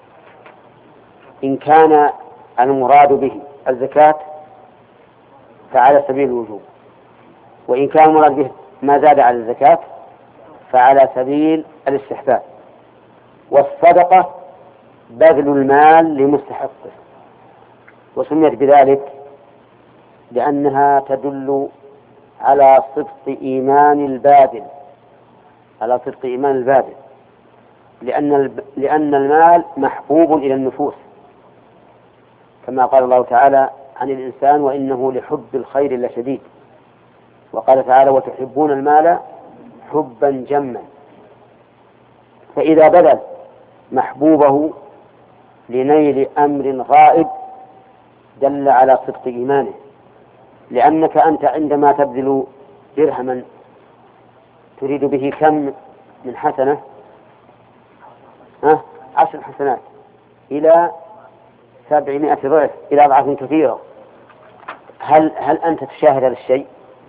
إن كان المراد به الزكاة فعلى سبيل الوجوب، وإن كان المراد به ما زاد على الزكاة فعلى سبيل الاستحباب. والصدقة بذل المال لمستحقه، وسميت بذلك لأنها تدل على صدق إيمان الباذل، لأن المال محبوب إلى النفوس، كما قال الله تعالى عن الإنسان وإنه لحب الخير لشديد، وقال تعالى وتحبون المال حبا جما. فإذا بذل محبوبه لنيل أمر غائب دل على صدق إيمانه، لأنك أنت عندما تبذل درهما تريد به كم من حسنة؟ 10 حسنات إلى 700 ضعف إلى أضعاف كثيرة. هل أنت تشاهد هذا الشيء؟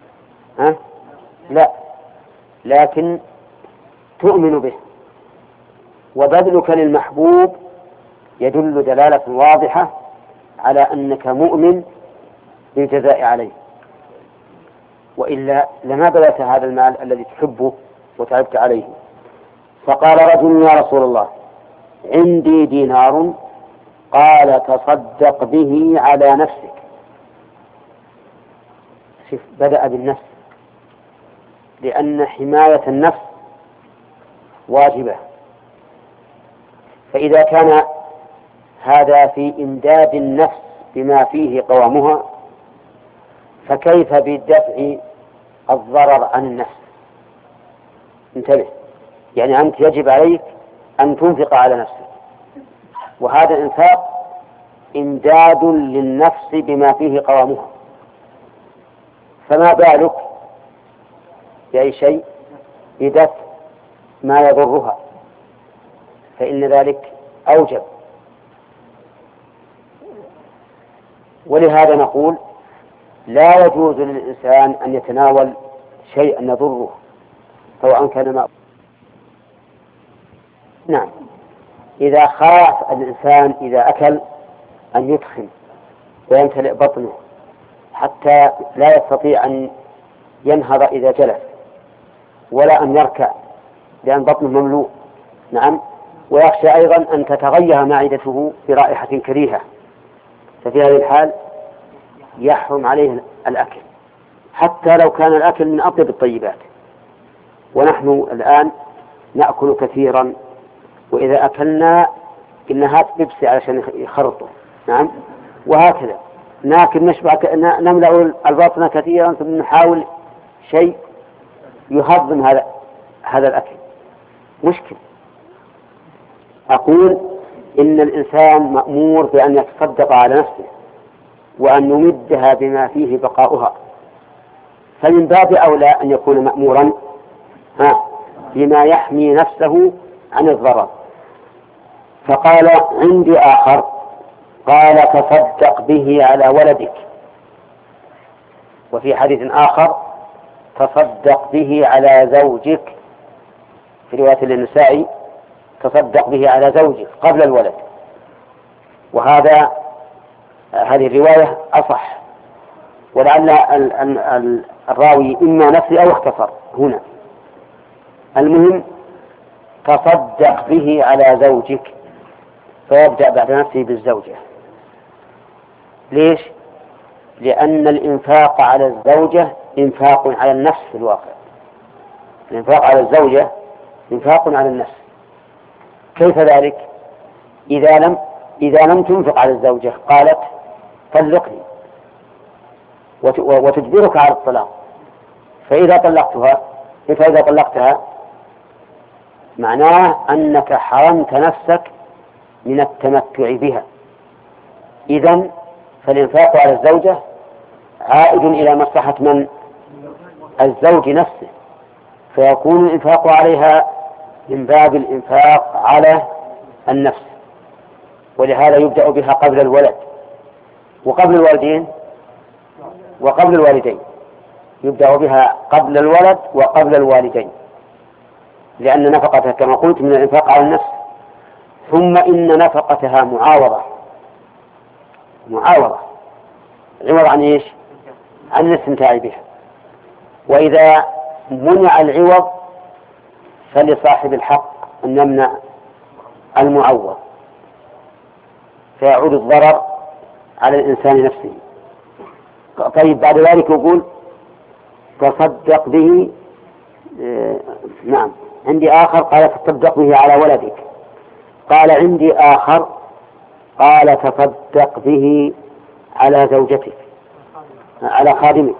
لا، لكن تؤمن به، وبذلك للمحبوب يدل دلالة واضحة على أنك مؤمن بالجزاء عليه، وإلا لما بذلت هذا المال الذي تحبه وتعبت عليه. فقال رجل: يا رسول الله، عندي دينار. قال: تصدق به على نفسك. شوف، بدأ بالنفس، لأن حماية النفس واجبة. فإذا كان هذا في إمداد النفس بما فيه قوامها، فكيف بدفع الضرر عن النفس؟ انتبه، يعني أنت يجب عليك أن تنفق على نفسك، وهذا الإنفاق إمداد للنفس بما فيه قوامها، فما بالك بأي شيء بدفع ما يضرها، فإن ذلك أوجب. ولهذا نقول: لا يجوز للإنسان أن يتناول شيئا يضره سواء كان ما. نعم، إذا خاف الإنسان إذا أكل أن يدخن ويمتلئ بطنه حتى لا يستطيع أن ينهض إذا جلس، ولا أن يركع لأن بطنه مملوء. نعم، ويخشى أيضا أن تتغير معدته برائحة كريهة، ففي هذه الحال يحرم عليه الأكل حتى لو كان الأكل من أطيب الطيبات. ونحن الآن نأكل كثيرا، وإذا أكلنا قلنا هات بيبسي علشان يخرطه. نعم، وهكذا ناكل نشبع نملأ البطن كثيرا ثم نحاول شيء يهضم هذا الأكل، مشكل. أقول إن الإنسان مأمور بأن يتصدق على نفسه وأن يمدها بما فيه بقاؤها، فمن باب أولى أن يكون مأمورا بما يحمي نفسه عن الضرر. فقال: عندي آخر. قال: تصدق به على ولدك. وفي حديث آخر: تصدق به على زوجك. في رواية للنسائي: تصدق به على زوجك قبل الولد. هذه الرواية أصح، ولعل الراوي إما نفسي أو اختصر هنا. المهم: تصدق به على زوجك، فيبدأ بعد نفسه بالزوجة. ليش؟ لأن الإنفاق على الزوجة إنفاق على النفس في الواقع. الإنفاق على الزوجة إنفاق على النفس. كيف ذلك؟ إذا لم تنفق على الزوجة قالت: طلقني، وتجبرك على الطلاق، فإذا طلقتها معناه أنك حرمت نفسك من التمتع بها. إذن فالإنفاق على الزوجة عائد إلى مصلحة من؟ الزوج نفسه، فيكون الإنفاق عليها من باب الإنفاق على النفس، ولهذا يبدأ بها قبل الولد وقبل الوالدين وقبل الوالدين. يبدأ بها قبل الولد وقبل الوالدين، لأن نفقتها كما قلت من الإنفاق على النفس. ثم إن نفقتها معاوضة عوض عن إيش؟ عن الاستمتاع بها. وإذا منع العوض فلصاحب الحق أن يمنع المعوض، فيعود الضرر على الإنسان نفسه. طيب، بعد ذلك يقول: تصدق به. نعم، عندي آخر. قال: تصدق به على ولدك. قال: عندي آخر. قال: تصدق به على زوجتك، على خادمك.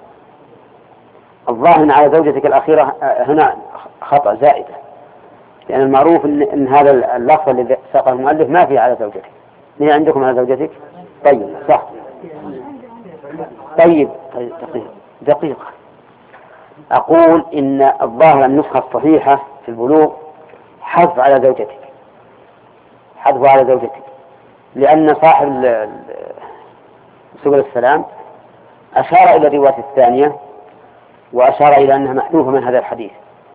الظاهر على زوجتك الأخيرة هنا خطأ زائدة، لأن المعروف إن هذا اللفظ الذي ساقه المؤلف ما فيه على زوجتك. هي عندكم على زوجتك؟ طيب، صح. طيب، دقيقة. أقول إن الظاهر النسخة الصحيحة في البلوغ حذف على زوجتك، حذفه على زوجته، لأن صاحب سبل السلام أشار إلى الرواية الثانية وأشار إلى أنها محذوفة من هذا الحديث.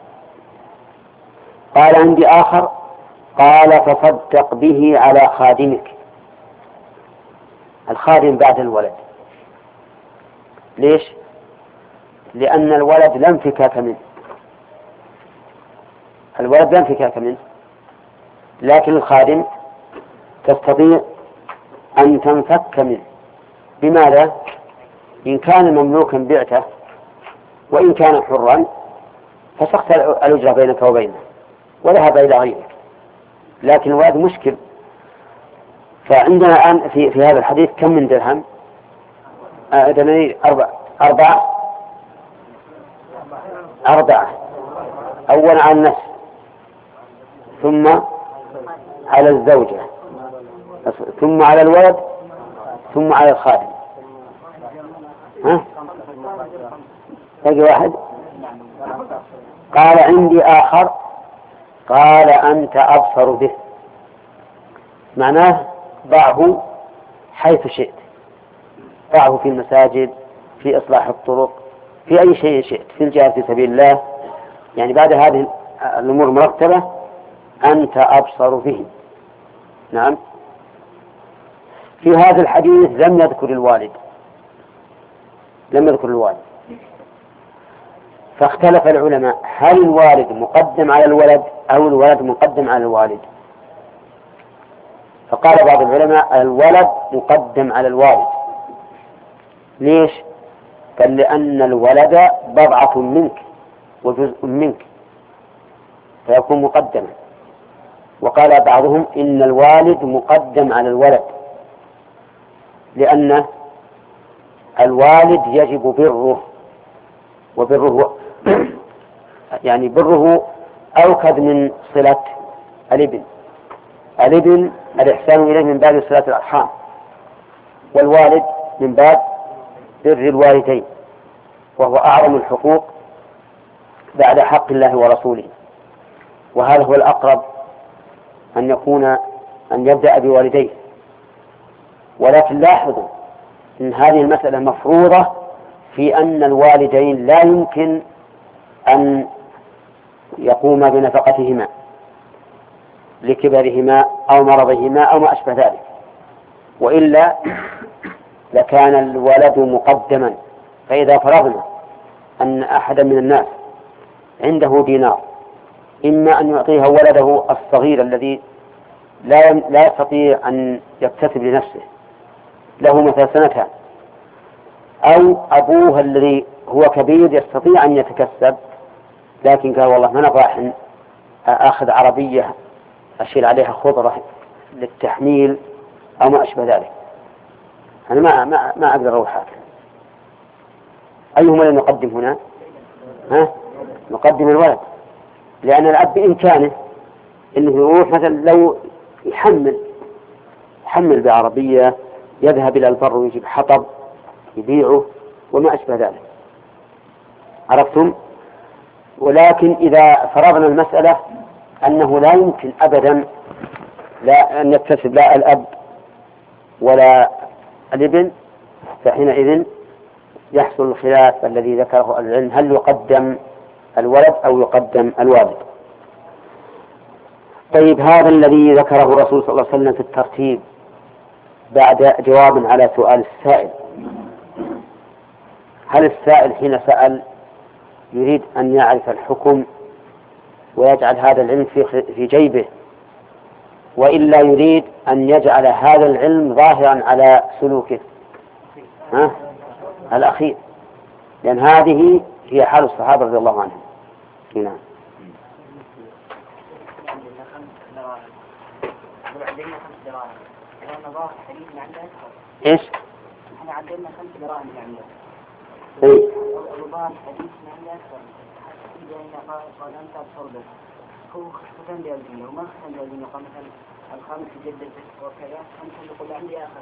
قال عندي آخر قال تصدق به على خادمك. الخادم بعد الولد. ليش؟ لأن الولد لا انفكاك منه، الولد لا انفكاك منه، لكن الخادم تستطيع أن تنفك منه. بماذا؟ إن كان مملوكا بعته، وإن كان حرا فسقط الأجرة بينك وبينه وذهب إلى غيرك، لكن الولد مشكل. فعندنا الآن في هذا الحديث كم من درهم؟ أربعة. أولا على النفس، ثم على الزوجة، ثم على الولد، ثم على الخادم. باقي واحد. قال عندي آخر قال أنت أبصر به. معناه ضعه حيث شئت، ضعه في المساجد، في إصلاح الطرق، في أي شيء شئت، في الجهاد في سبيل الله. يعني بعد هذه الأمور المرتبة أنت أبصر به. نعم. في هذا الحديث لم يذكر الوالد، فاختلف العلماء هل الوالد مقدم على الولد أو الولد مقدم على الوالد. فقال بعض العلماء الولد مقدم على الوالد. ليش؟ قال لأن الولد بضعة منك وجزء منك فيكون مقدما. وقال بعضهم إن الوالد مقدم على الولد، لأن الوالد يجب بره، وبره يعني بره أوكد من صلة الابن. الابن الإحسان إليه من باب صلة الأرحام، والوالد من باب بر الوالدين، وهو أعظم الحقوق بعد حق الله ورسوله. وهذا هو الأقرب أن يبدأ بوالديه. ولكن لاحظوا أن هذه المسألة مفروضة في أن الوالدين لا يمكن أن يقوم بنفقتهما لكبرهما أو مرضهما أو ما أشبه ذلك، وإلا لكان الولد مقدما. فإذا فرضنا أن أحدا من الناس عنده دينار، إما أن يعطيه ولده الصغير الذي لا يستطيع أن يكتسب لنفسه، له مثلا سنتان، أو أبوه الذي هو كبير يستطيع أن يتكسب، لكن قال والله ما نبغى أخذ عربية أشيل عليها خضرة للتحميل أو ما أشبه ذلك، أنا ما أقدر أروح هكذا. أيهما اللي نقدم هنا؟ نقدم الولد، لأن الأب بإمكانه إنه يروح مثلا لو يحمل بعربية، يذهب إلى البر ويجيب حطب يبيعه وما أشبه ذلك. عرفتم؟ ولكن إذا فرضنا المسألة أنه لا يمكن أبدا لا أن يكتسب لا الأب ولا الابن، فحينئذ يحصل الخلاف الذي ذكره العلم، هل يقدم الولد أو يقدم الوالد. طيب، هذا الذي ذكره الرسول صلى الله عليه وسلم في الترتيب بعد جواب على سؤال السائل، هل السائل حين سأل يريد أن يعرف الحكم ويجعل هذا العلم في جيبه، وإلا يريد أن يجعل هذا العلم ظاهرا على سلوكه الأخير؟ لأن هذه هي حال الصحابة رضي الله عنهم. نعم. إيش؟ احنا عدلنا 5 دراهم يعني. إيه. وضاع حديث من أكثر. إذا قال أنت أبصر به. هو ختم بهالجملة وما ختم بهالجملة، قال مثلا الخامس يجدد وكذا، أنت تقول عندي آخر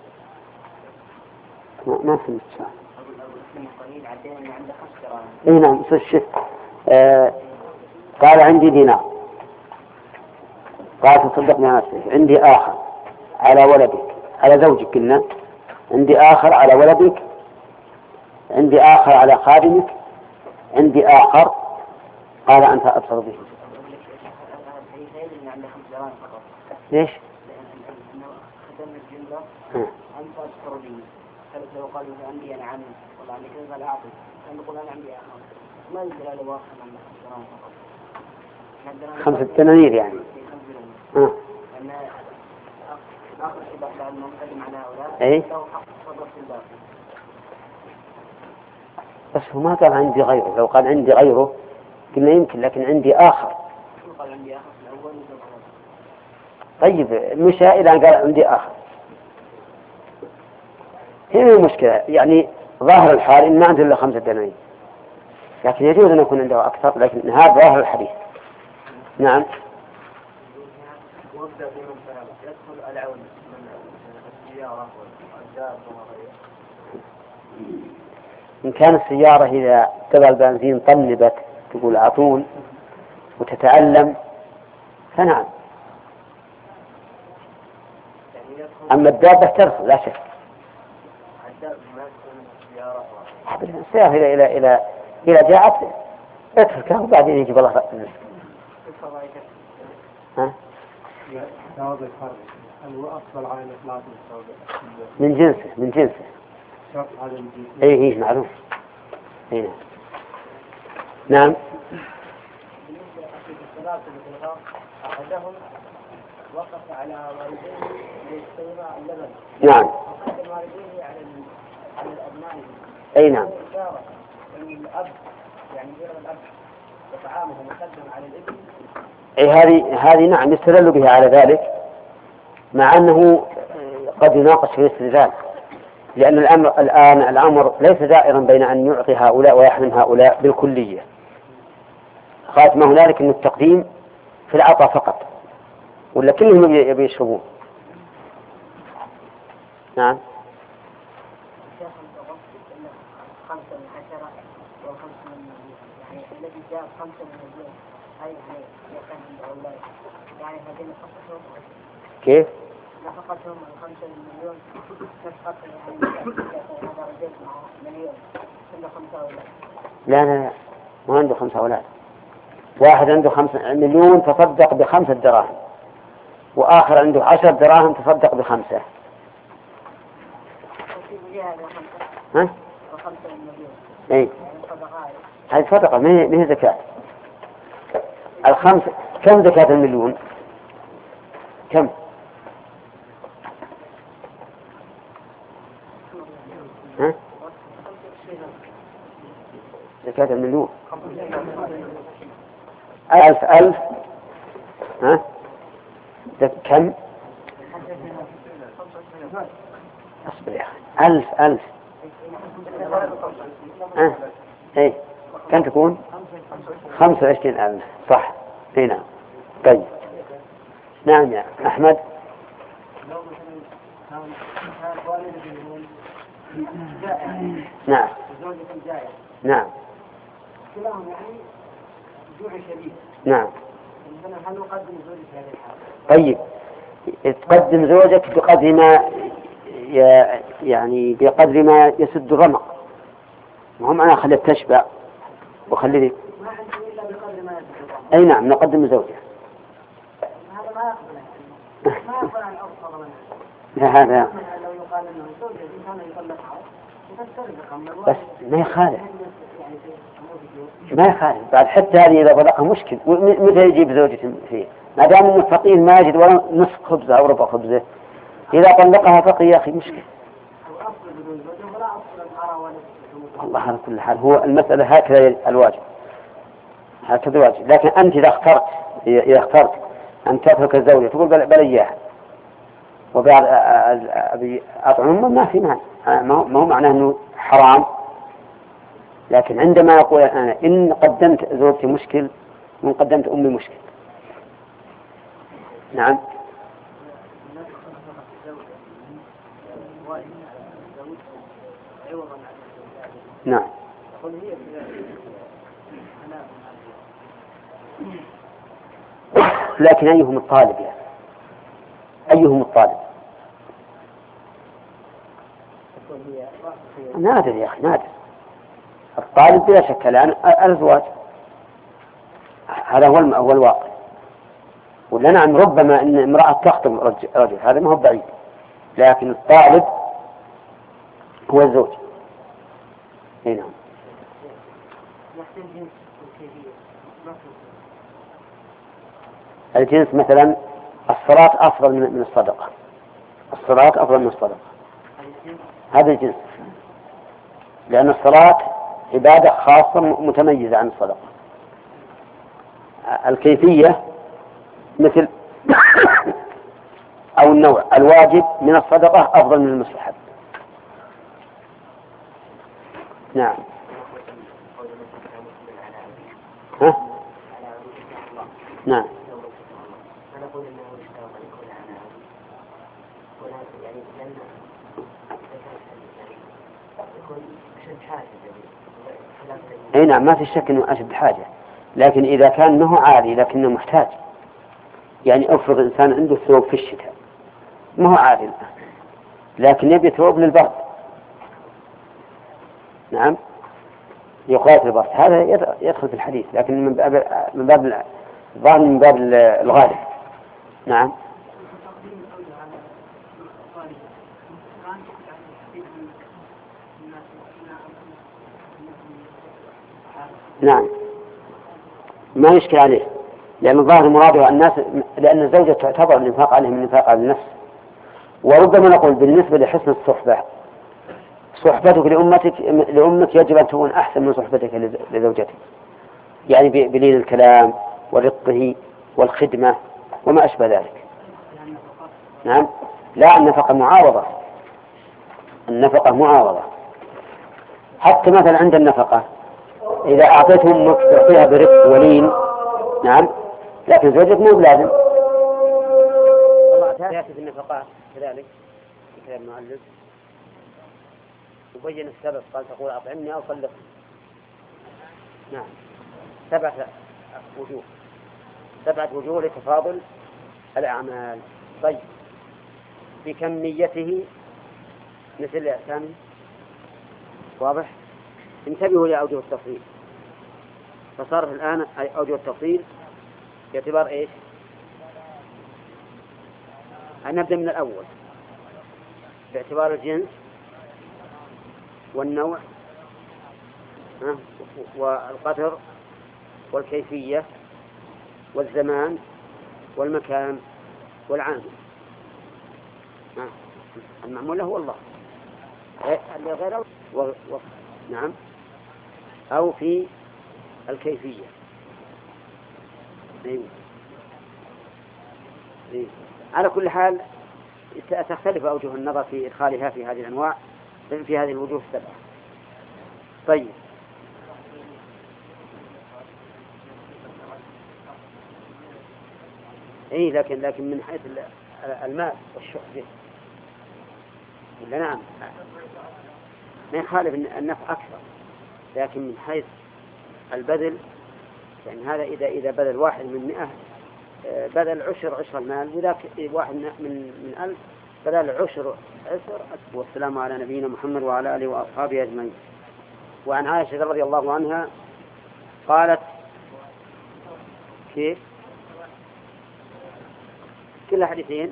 ما فهمت شيء. قليل عدلنا من عنده 5 دراهم. إيه نعم. قال عندي دينار، قال تصدق على نفسك، عندي آخر على ولدك، على زوجك قلنا، عندي آخر على ولدك، عندي آخر على خادمك، عندي آخر. قال أنت أبصر به. ليش؟ ختم الجملة أنت أبصر به. لو قال عندي أنا عمي ولا عندي كذا لا أعطي، كان يقول أنا عندي آخر، ما يدل على واحد عندي 5 دنانير يعني. أن آخر شيء بعد أن نتكلم عن هؤلاء له حق التصرف في الباقي. بس هو ما قال عندي غيره، لو قال عندي غيره قلنا يمكن، لكن عندي آخر. قال عندي آخر في الأول. طيب مشى إلى أن قال عندي آخر. هنا المشكلة يعني ظاهر الحال إن ما عنده إلا 5 دنانير، لكن يجوز أن يكون عنده أكثر، لكن هذا ظاهر الحديث. نعم. وابدأ بمن يدخل العون من السيارة والدابة وغيرها. إن كان السيارة إذا تبع البنزين طنبت تقول أعطون وتتألم فنعم. أما الدابة ترفض لا شك. السيارة إلى جاءت اتركها وبعدين يجيب الله رأسه. ها؟ من جنسه. ايه معلوم. ايه نعم. أحدهم وقف على والديه ليستوضع اللبن. نعم. وقف الوالدين على الأبناء. أي نعم. أن الأب يعني غير الأب وطعامه مقدم على الابن. أي هذه نعم يستدل بها على ذلك، مع أنه قد يناقش في الاستدلال، لأن الأمر ليس دائرا بين أن يعطي هؤلاء ويحرم هؤلاء بالكلية. خاتمة هنالك أن التقديم في العطاء فقط، ولا كلهم يشربون. نعم. الذي جاء 5 مليون هاي يكون أولاد يعني هذين نفقتهم. كيف؟ نفقتهم 5 مليون نفقة يعني هذا رجل مع مليون عنده 5 أولاد. لا ما عنده 5 أولاد. واحد عنده 5 مليون تصدق ب5 دراهم، وآخر عنده 10 دراهم تصدق ب5. ها؟ 5 مليون. إيه. هذه صدقة ما هي زكاة. 5 كم زكاة المليون؟ كم؟ ها؟ زكاة المليون 1000 ها؟ كم؟ أصبر يا أخي 1000 ها؟ إيه كم تكون؟ 25,000 صح. هنا طيب. نعم يا أحمد. نعم. نعم. كلاهم يعني جوع شديد. نعم. هل نقدم زوجك في هذه الحالة؟ طيب تقدم زوجك بقدر ما يعني بقدر ما يسد الرمق، مهم أنا خليت تشبع وخليت. ما عندي إلا بقدر ما يسد الرمق. أي نعم نقدم زوجك. هذا ما يقبل. ما يقبل عن أفضل منه. لا هذا. لو يقال إنه زوجة كان يطلقها بس ما يخالف. ما يخالف بعد حتى هذه إذا طلقها مشكل، متى يجيب زوجة فيه؟ ما دام إنه فقير ما يجد ولا نصف خبزة أو ربع خبزة، إذا طلقها فقير يا أخي مشكل. الله على كل حال هو المسألة هكذا الواجب، هكذا الواجب. لكن أنت إذا اخترت أن تترك الزوجة تقول بل إياها وبعد أبي أطعم ما في معنى، ما هو معناه أنه حرام. لكن عندما يقول أنا إن قدمت زوجتي مشكل وإن قدمت أمي مشكل. نعم. نعم. لكن أيهم الطالب يعني؟ أيهم الطالب؟ نادر يا أخي، نادر. الطالب بلا شك الآن الأزواج، هذا هو الواقع. ولا نعم، ربما أن امرأة تخطب رجل، هذا ما هو بعيد، لكن الطالب هو الزوج. نعم. الجنس مثلا الصلاة أفضل من الصدقة، الصلاة أفضل من الصدقة، هذا الجنس، لأن الصلاة عبادة خاصة متميزة عن الصدقة. الكيفية مثل أو النوع، الواجب من الصدقة أفضل من المستحب. نعم. ها؟ نعم. اي نعم، ما في شك انه اشد حاجة، لكن اذا كان ما هو عالي لكنه محتاج، يعني افرض انسان عنده ثوب في الشتاء ما هو عالي لكن يبي ثوب للبرد، نعم، يقاتل البرد، هذا يدخل في الحديث، لكن من باب الغالب. نعم. نعم، ما يشكل عليه، لأن الظاهر المراد الناس، لأن الزوجة تعتبر الإنفاق عليه من الإنفاق على النفس. وربما نقول بالنسبة لحسن الصحبة، صحبتك لأمك يجب أن تكون أحسن من صحبتك لزوجتك، يعني بلين الكلام ورقه والخدمة وما أشبه ذلك. نعم. لا، النفقة معاوضة، النفقة معاوضة. حتى مثلا عند النفقة إذا أعطيته أمك تعطيها برفق ولين، نعم، لكن زوجك مو بلازم. تأتي في النفقات كذلك في كلام المؤلف يبين السبب، قال تقول أطعمني أو طلقني. نعم، 7 وجوه، 7 وجوه لتفاضل الأعمال. طيب، بكميته مثل الإحسان، واضح؟ انتبهوا لأوجه التفصيل، فصار الآن أوجه التفصيل باعتبار إيش؟ نبدأ من الأول باعتبار الجنس والنوع والقدر والكيفية والزمان والمكان والعامل. المعمول هو الله، اللي غيره نعم، أو في الكيفية. على كل حال تختلف أوجه النظر في إدخالها في هذه الأنواع، في هذه الوجوه 7. طيب، لكن من حيث المال والشحذ نعم ما يخالف النفع أكثر، لكن من حيث البذل، يعني هذا إذا بذل 1 من 100 بدل عشر المال، وذاك 1 من 1000 بدل عشر. والسلام على نبينا محمد وعلى آله وأصحابه أجمعين. وعن عائشة رضي الله عنها قالت كيف كل حديثين.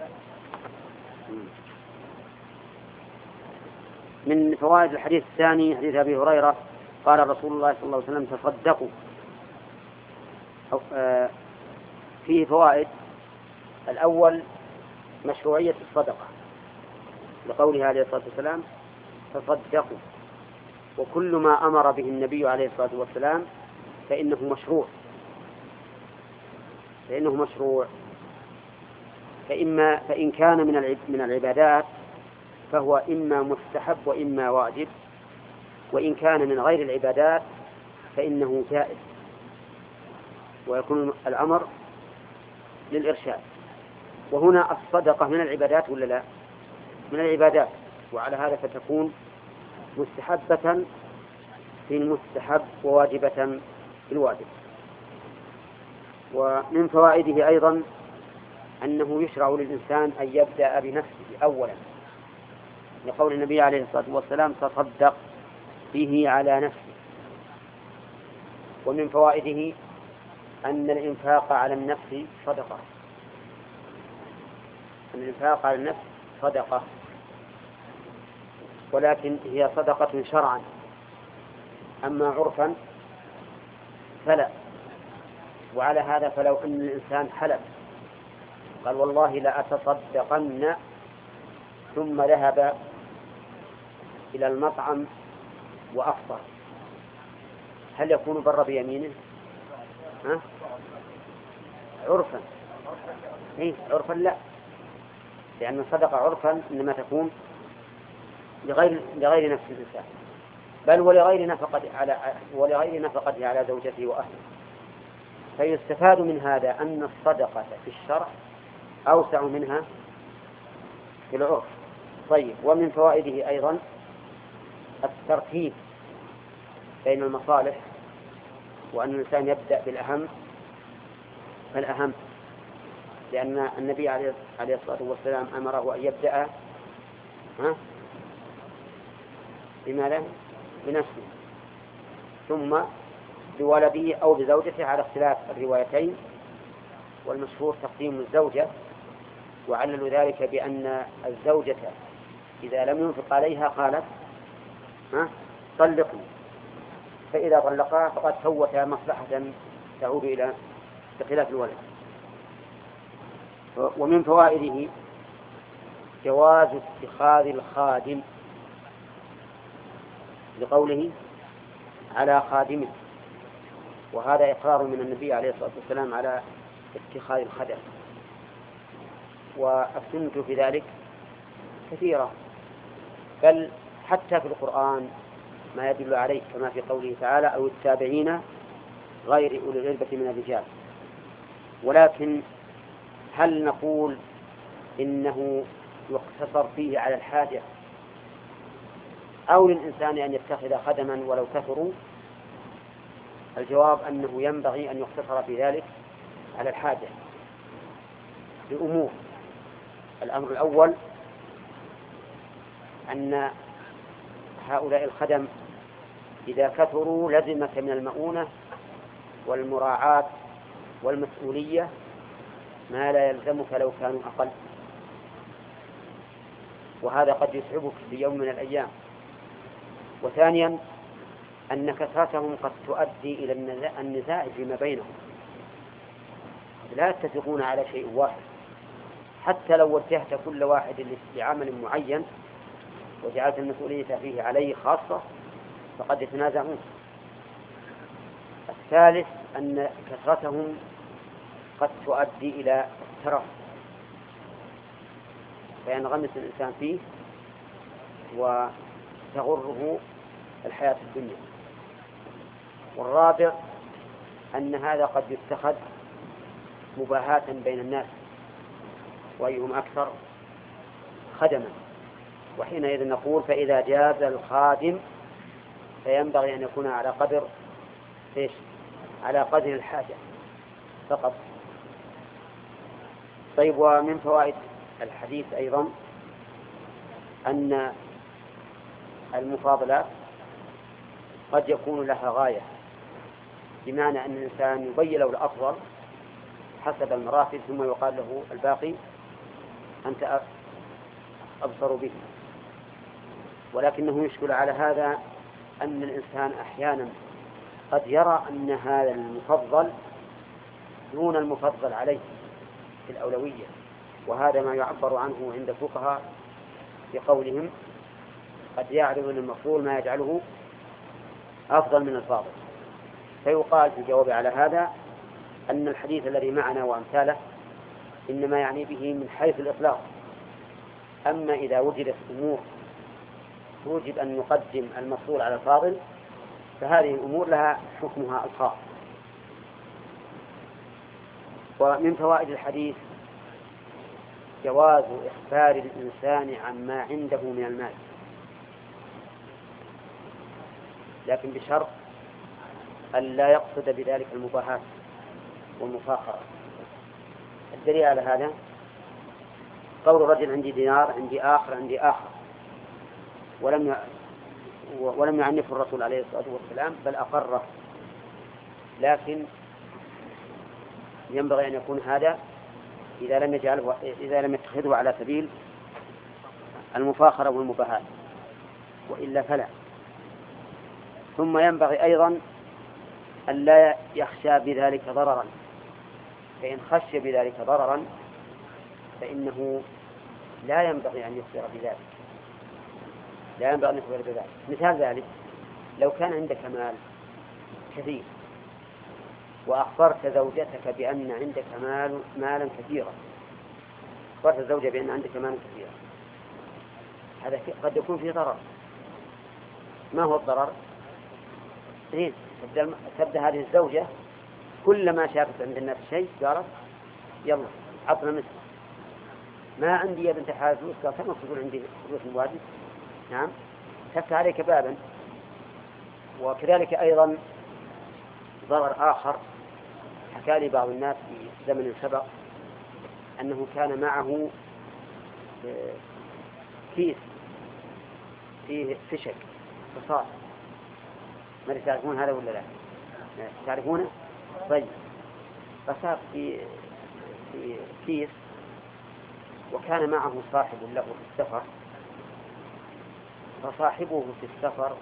من فوائد الحديث الثاني حديث أبي هريرة قال رسول الله صلى الله عليه وسلم تصدقوا. فيه فوائد. الأول مشروعية الصدقة لقوله عليه الصلاة والسلام تصدقوا، وكل ما أمر به النبي عليه الصلاة والسلام فإنه مشروع، فإن كان من العبادات فهو إما مستحب وإما واجب، وإن كان من غير العبادات فإنه جائز، ويكون الأمر للإرشاد. وهنا الصدقة من العبادات ولا لا؟ من العبادات، وعلى هذا فتكون مستحبة في المستحب وواجبة في الواجب. ومن فوائده أيضا أنه يشرع للإنسان أن يبدأ بنفسه أولا، لقول النبي عليه الصلاة والسلام: تصدق به على نفسه. ومن فوائده أن الإنفاق على النفس صدقة، أن الإنفاق على النفس صدقة، ولكن هي صدقة شرعا، أما عرفا فلا. وعلى هذا فلو أن الإنسان حلف قال: والله لأتصدقن، ثم ذهب إلى المطعم وأفطر، هل يكون بر بيمينه؟ عرفا عرفا لا، لأن الصدقة عرفا إنما تكون لغير نفس الإنسان، بل ولغير نفقته على زوجته وأهله. فيستفاد من هذا أن الصدقة في الشرع أوسع منها في العرف. طيب، ومن فوائده أيضا الترتيب بين المصالح، وأن الإنسان يبدأ بالأهم فالأهم، لأن النبي عليه الصلاة والسلام أمره أن يبدأ بماذا؟ بنفسه، ثم بولده أو بزوجته على اختلاف الروايتين، والمشهور تقديم الزوجة، وعلل ذلك بأن الزوجة إذا لم ينفق عليها قالت: طلقني، فإذا طلقها فقد فوت مصلحة تعود إلى بخلاف الولد. ومن فوائده جواز اتخاذ الخادم، لقوله: على خادمه، وهذا إقرار من النبي عليه الصلاة والسلام على اتخاذ الخدم، والسنة في ذلك كثيرة، بل حتى في القرآن ما يدل عليه، كما في قوله تعالى: أو التابعين غير أولي الإربة من الرجال. ولكن هل نقول إنه يقتصر فيه على الحاجة، أو للإنسان أن يتخذ خدما ولو كثروا؟ الجواب أنه ينبغي أن يقتصر في ذلك على الحاجة لأمور. الأمر الأول أن هؤلاء الخدم إذا كثروا لزمك من المؤونة والمراعاة والمسؤولية ما لا يلزمك لو كانوا أقل، وهذا قد يتعبك في يوم من الأيام. وثانيا أن كثرتهم قد تؤدي إلى النزاع فيما بينهم، لا يتفقون على شيء واحد، حتى لو وجهت كل واحد لعمل معين وجعلت المسؤولية فيه عليه خاصة فقد يتنازعون. الثالث أن كثرتهم قد تؤدي إلى الترف، فينغمس الإنسان فيه وتغره الحياة الدنيا. والرابع أن هذا قد يتخذ مباهاة بين الناس، وأيهم أكثر خدما، وحينئذ نقول: فإذا جاز الخادم فينبغي أن يكون على قدر على قدر الحاجة فقط. طيب، ومن فوائد الحديث أيضا أن المفاضلات قد يكون لها غاية، بمعنى أن الإنسان يبين له الأفضل حسب المراتب، ثم يقال له: الباقي أنت أبصر به. ولكنه يشكل على هذا أن الإنسان أحيانا قد يرى أن هذا المفضل دون المفضل عليه في الأولوية، وهذا ما يعبر عنه عند الفقهاء بقولهم: قد يعرض للمفضول ما يجعله أفضل من الفاضل. فيقال في الجواب على هذا أن الحديث الذي معنا وأمثاله إنما يعني به من حيث الإطلاق، أما إذا وجدت أمور توجب أن يقدم المفضول على الفاضل فهذه الأمور لها حكمها الخاص. ومن فوائد الحديث جواز إخبار الإنسان عما عنده من المال، لكن بشرط أن لا يقصد بذلك المباهاة، والمفاخرة. الدليل على هذا قول رجل عندي دينار عندي آخر ولم يعنفه الرسول عليه الصلاة والسلام بل أقره، لكن ينبغي أن يكون هذا إذا لم يتخذه على سبيل المفاخرة والمباهاة، وإلا فلا. ثم ينبغي أيضا أن لا يخشى بذلك ضررا، فإن خشي بذلك ضررا فإنه لا ينبغي أن يخبر بذلك. مثال ذلك لو كان عندك مال كثير وأخبرت زوجتك بأن عندك مالا كثيرا، أخبرت الزوجة بأن عندك مالا كثيرا، هذا قد يكون فيه ضرر. ما هو الضرر؟ تبدأ هذه الزوجة كلما شافت عند الناس شيء قالت يلا عطنا مثل ما عندي يا بنت حلال فلوس، قال كم تقول عندي فلوس مواجد؟ نعم، تفتح عليك بابا. وكذلك أيضا ضرر آخر حكى لي بعض الناس في زمن سبق أنه كان معه كيس فيه فشك فصال، ما تعرفون هذا ولا لا؟ تعرفونه؟ طيب، فصار في كيس، وكان معه صاحب له في السفر، فصاحبه في السفر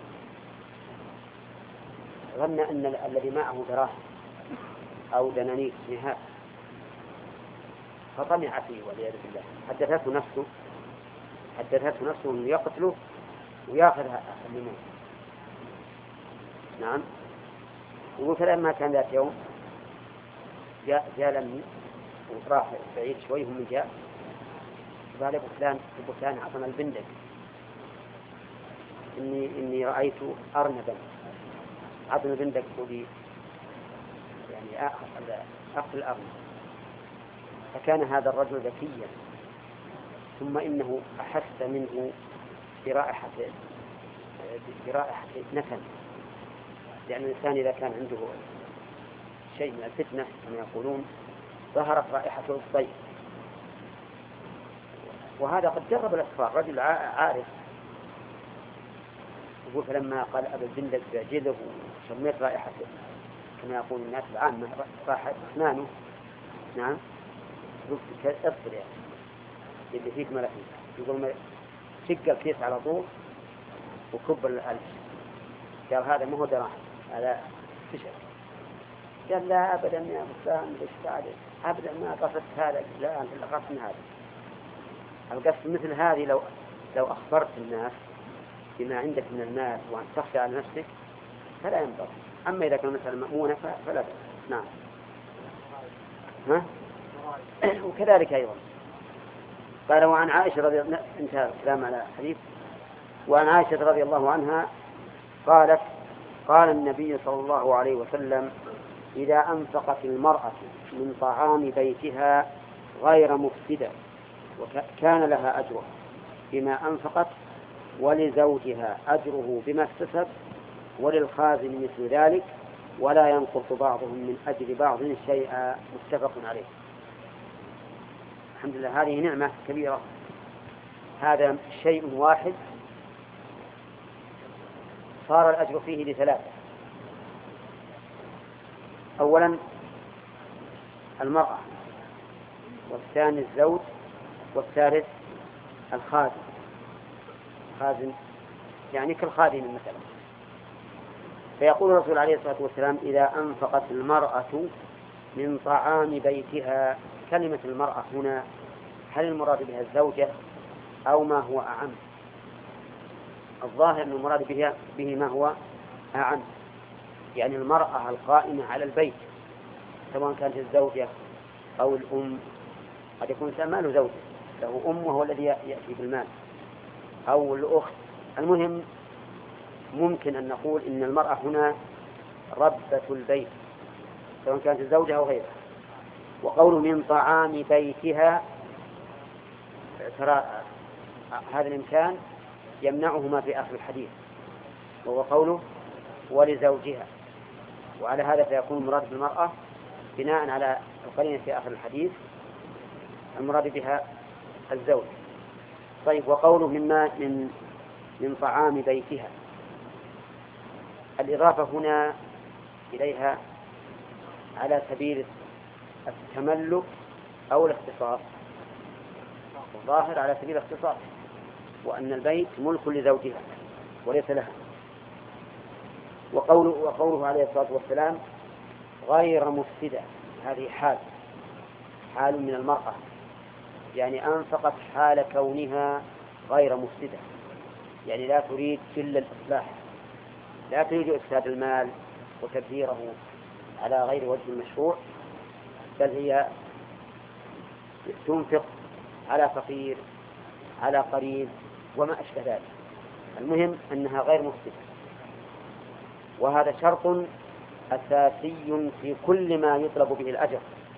ظن أن الذي معه دراهم أو دنانير نهاء، فطمع فيه والعياذ بالله. حدثته نفسه أنه يقتله ويأخذها الموت. نعم. يقول فلما كان ذات يوم جاء لمي وراح بعيد شوي من جاء قال فلان عطنا البندق، إني رأيت أرنبا عطنا البندق ولي يعني أخذ الأرنب. فكان هذا الرجل ذكيا، ثم إنه أحس منه برائحة نتن، لأن الإنسان إذا كان عنده شيء من الفتنة كما يقولون ظهرت رائحة الضيف. وهذا قد جرب الأسفار، رجل عارف. يقول فلما قال أبا البندق بعجله وشميت رائحته كما يقول الناس العامة رائحة أسنانه، نعم، قلت أصبر يعني اللي فيك ملحي. يقول شق الكيس على طول وكب الألف. قال هذا ما هو دراهم، هذا فشل. قال لا أبدا يا مسلم بالسعادة، أبدا ما قصدت هذا، لا أنت اللي قصدت هذا. القصد مثل هذه لو أخبرت الناس بما عندك من المال وأن تخشى على نفسك فلا ينبغي. أما إذا كان مثلا مأمونة فلا بأس. نعم. وكذلك أيضا قال وعن عائشة رضي الله عنها، انتهى الكلام على حديث. وعن عائشة رضي الله عنها قالت قال النبي صلى الله عليه وسلم إذا أنفقت المرأة من طعام بيتها غير مفسدة وكان لها أجر بما أنفقت، ولزوجها أجره بما اكتسب، وللخازن مثل ذلك، ولا ينقص بعضهم من أجر بعض شيئا. متفق عليه. الحمد لله، هذه نعمة كبيرة. هذا شيء واحد صار الأجر فيه لثلاثة. أولا المرأة، والثاني الزوج، والثالث الخازن يعني كالخادم مثلا. فيقول الرسول عليه الصلاة والسلام إذا أنفقت المرأة من طعام بيتها. كلمة المرأة هنا هل المراد بها الزوجة أو ما هو أعم؟ الظاهر أن المراد به ما هو أعم، يعني المرأة القائمة على البيت، سواء كانت الزوجة أو الأم. قد يكون الإنسان ما له زوجة، له أم وهو الذي يأتي بالمال، أو الأخت. المهم ممكن أن نقول إن المرأة هنا ربة البيت، سواء كانت الزوجة أو غيرها. وقول من طعام بيتها، ترى هذا الإمكان يمنعهما في آخر الحديث، وهو قوله ولزوجها. وعلى هذا فيكون المراد بالمرأة بناء على القرينة في آخر الحديث المراد بها الزوج. طيب، وقوله من طعام بيتها، الإضافة هنا إليها على سبيل التملك أو الاختصاص؟ الظاهر على سبيل الاختصاص، وأن البيت ملك لزوجها وليس لها. وقوله عليه الصلاة والسلام غير مفسدة، هذه حال من المرأة، يعني أنفقت حال كونها غير مفسدة، يعني لا تريد إلا الإصلاح، لا تريد إفساد المال وتبذيره على غير وجه المشروع، بل هي تنفق على فقير على قريب وما أشبه ذلك. المهم أنها غير مفسدة، وهذا شرط أساسي في كل ما يطلب به الأجر.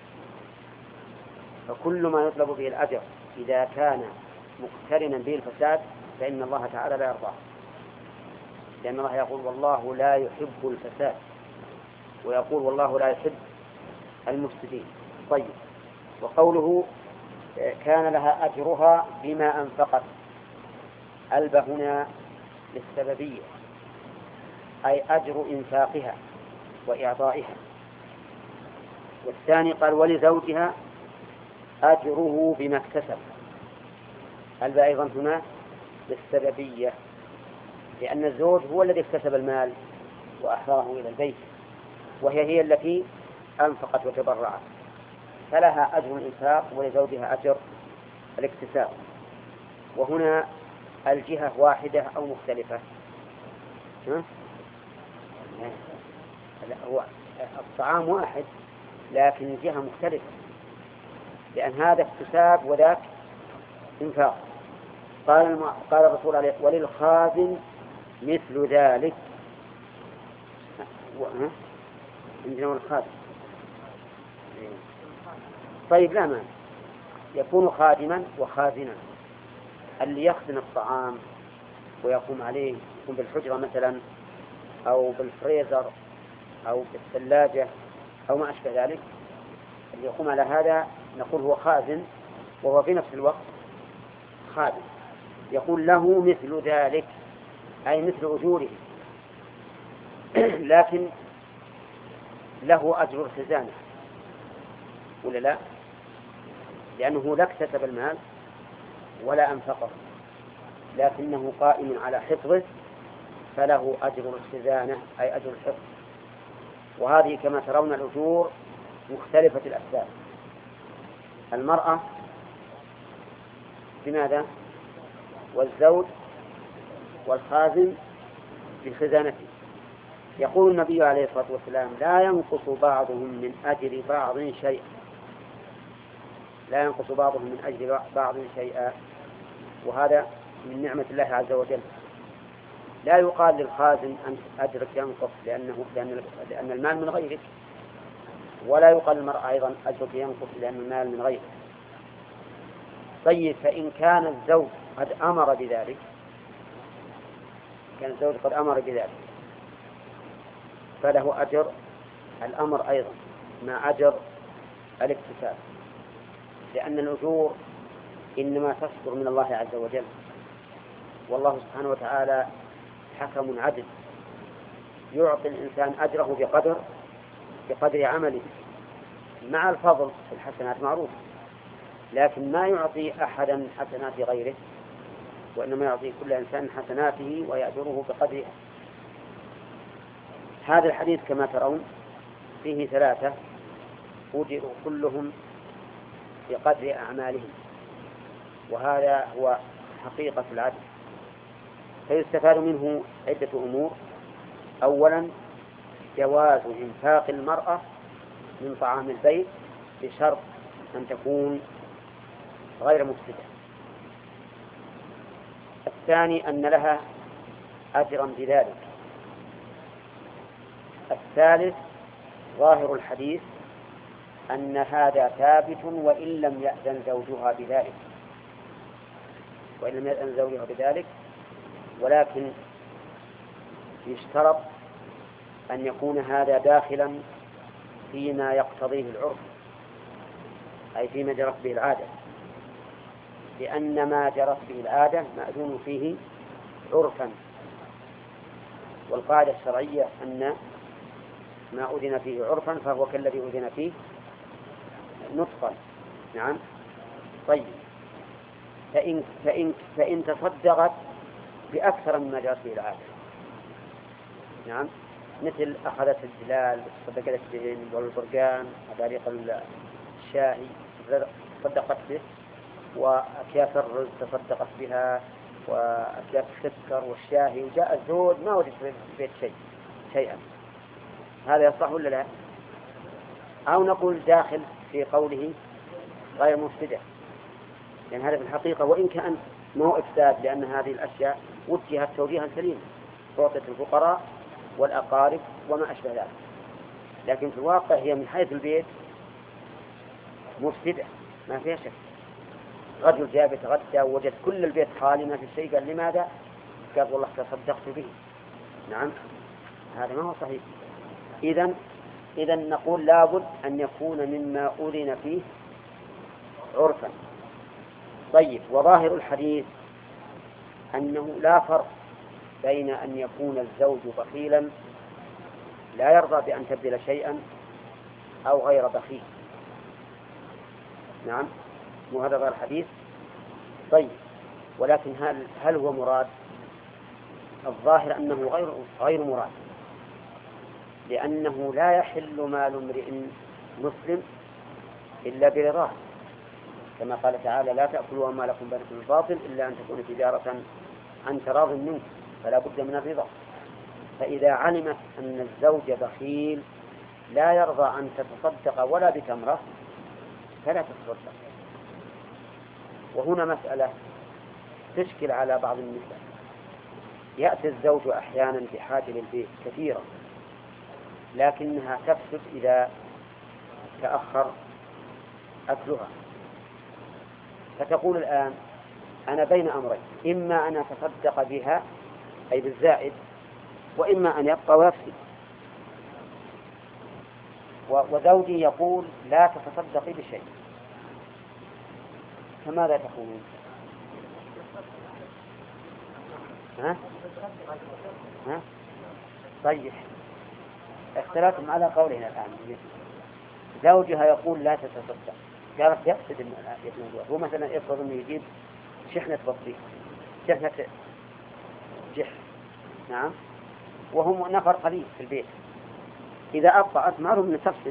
فكل ما يطلب به الأجر إذا كان مقترنا به الفساد فإن الله تعالى لا يرضاه، لأن الله يقول والله لا يحب الفساد، ويقول والله لا يحب المفسدين. طيب، وقوله كان لها أجرها بما أنفقت، ألب هنا للسببية، أي أجر إنفاقها وإعطائها. والثاني قال ولزوجها أجره بما اكتسب، ألب أيضا هنا للسببية، لأن الزوج هو الذي اكتسب المال وأحضره إلى البيت، وهي التي أنفقت وتبرعت، فلها أجر الإنفاق ولزوجها أجر الاكتساب. وهنا الجهة واحدة أو مختلفة؟ هو الطعام واحد لكن الجهة مختلفة، لأن هذا اكتساب وذاك إنفاق. قال الرسول عليه وللخازن مثل ذلك. عندنا الخادم. طيب، لا مانع، يكون خادما وخازنا. اللي يخزن الطعام ويقوم عليه، يكون بالحجرة مثلا أو بالفريزر أو بالثلاجة أو ما أشبه ذلك، اللي يقوم على هذا نقول هو خازن، وهو في نفس الوقت خادم. يقول له مثل ذلك أي مثل أجوره، لكن له أجر الخزانة ولا لا؟ لأنه لا اكتسب المال ولا أنفقه، لكنه قائم على حفظه، فله أجر الخزانة أي أجر الحفظ. وهذه كما ترون الأجور مختلفة الأسباب. المرأة بماذا؟ والزوج والخازن بخزانته. يقول النبي عليه الصلاة والسلام لا ينقص بعضهم من أجر بعض شيئا، لا ينقص بعضهم من أجر بعض شيئا، وهذا من نعمة الله عز وجل. لا يقال للخازن أنت أجرك ينقص لأن المال من غيرك، ولا يقال للمرأة أيضا أجرك ينقص لأن المال من غيرك. طيب، فإن كان الزوج قد أمر بذلك، فله أجر الأمر أيضا مع أجر الاكتساب، لأن الأجور إنما تصدر من الله عز وجل، والله سبحانه وتعالى حكم عدل، يعطي الإنسان أجره بقدر عمله، مع الفضل في الحسنات معروف، لكن ما يعطي أحدا حسنات غيره، وإنما يعطي كل إنسان حسناته ويأجره بقدرها. هذا الحديث كما ترون فيه 3 أجروا كلهم بقدر أعمالهم، وهذا هو حقيقة العدل. فيستفاد منه عدة أمور. أولا، جواز إنفاق المرأة من طعام البيت بشرط أن تكون غير مفسدة. الثاني، أن لها أجرا بذلك. الثالث، ظاهر الحديث أن هذا ثابت وإن لم يأذن زوجها بذلك، ولكن يشترط أن يكون هذا داخلا فيما يقتضيه العرف، أي فيما جرت به العادة، لأن ما جرت به العادة مأذون فيه عرفا. والقاعدة الشرعية أن ما أذن فيه عرفا فهو كالذي أذن فيه نطقا. نعم. طيب، فإن تصدقت بأكثر مما جرت به العادة، نعم، مثل أخذت الجلال صدقت به والبرقان وبريق الشاهي صدقت به، وأكياس الرز تصدقت بها، وأكياس السكر والشاهي، وجاء الزوج ما وجد في البيت شيئا، هذا يصح ولا لا؟ أو نقول داخل في قوله غير مفسدة، لأن هذا في الحقيقة وإن كان ما هو إفساد، لأن هذه الأشياء وجهت توجيها سليما، تعطت الفقراء والأقارب وما أشبه ذلك، لكن في الواقع هي من حيث البيت مفسدة ما فيها شك. رجل جاء يتغدى ووجد كل البيت خالي ما في شيء، قال لماذا؟ قال والله تصدقت به. نعم، هذا ما هو صحيح. إذن نقول لابد أن يكون مما أذن فيه عرفا. طيب، وظاهر الحديث أنه لا فرق بين أن يكون الزوج بخيلا لا يرضى بأن تبذل شيئا أو غير بخيل. نعم، وهذا ظاهر الحديث. طيب، ولكن هل هو مراد؟ الظاهر أنه غير مراد، لأنه لا يحل مال امرئ مسلم إلا برضاه، كما قال تعالى لا تأكلوا أموالكم بينكم بالباطل إلا أن تكون تجارة عن تراض منكم، فلا بد من الرضا. فإذا علمت أن الزوج بخيل لا يرضى أن تتصدق ولا بتمرة فلا تتصدق. وهنا مسألة تشكل على بعض النساء، يأتي الزوج أحيانا بحاجة للبيت كثيرة، لكنها تفسد إذا تأخر أكلها، فتقول الآن أنا بين أمرين، إما أن أتصدق بها أي بالزائد، وإما أن يبقى ويفسد. وزوجي يقول لا تتصدقي بشيء، فماذا تقولون؟ ها؟ طيب، اختلفتم على قولنا الآن. زوجها يقول لا تتصدق، قالت يفسد الموضوع. هو مثلا يفرض أنه يجيب شحنة بطيخ، شحنة جح، نعم، وهم نفر قليل في البيت، إذا أبطأت معهم أن تفسد،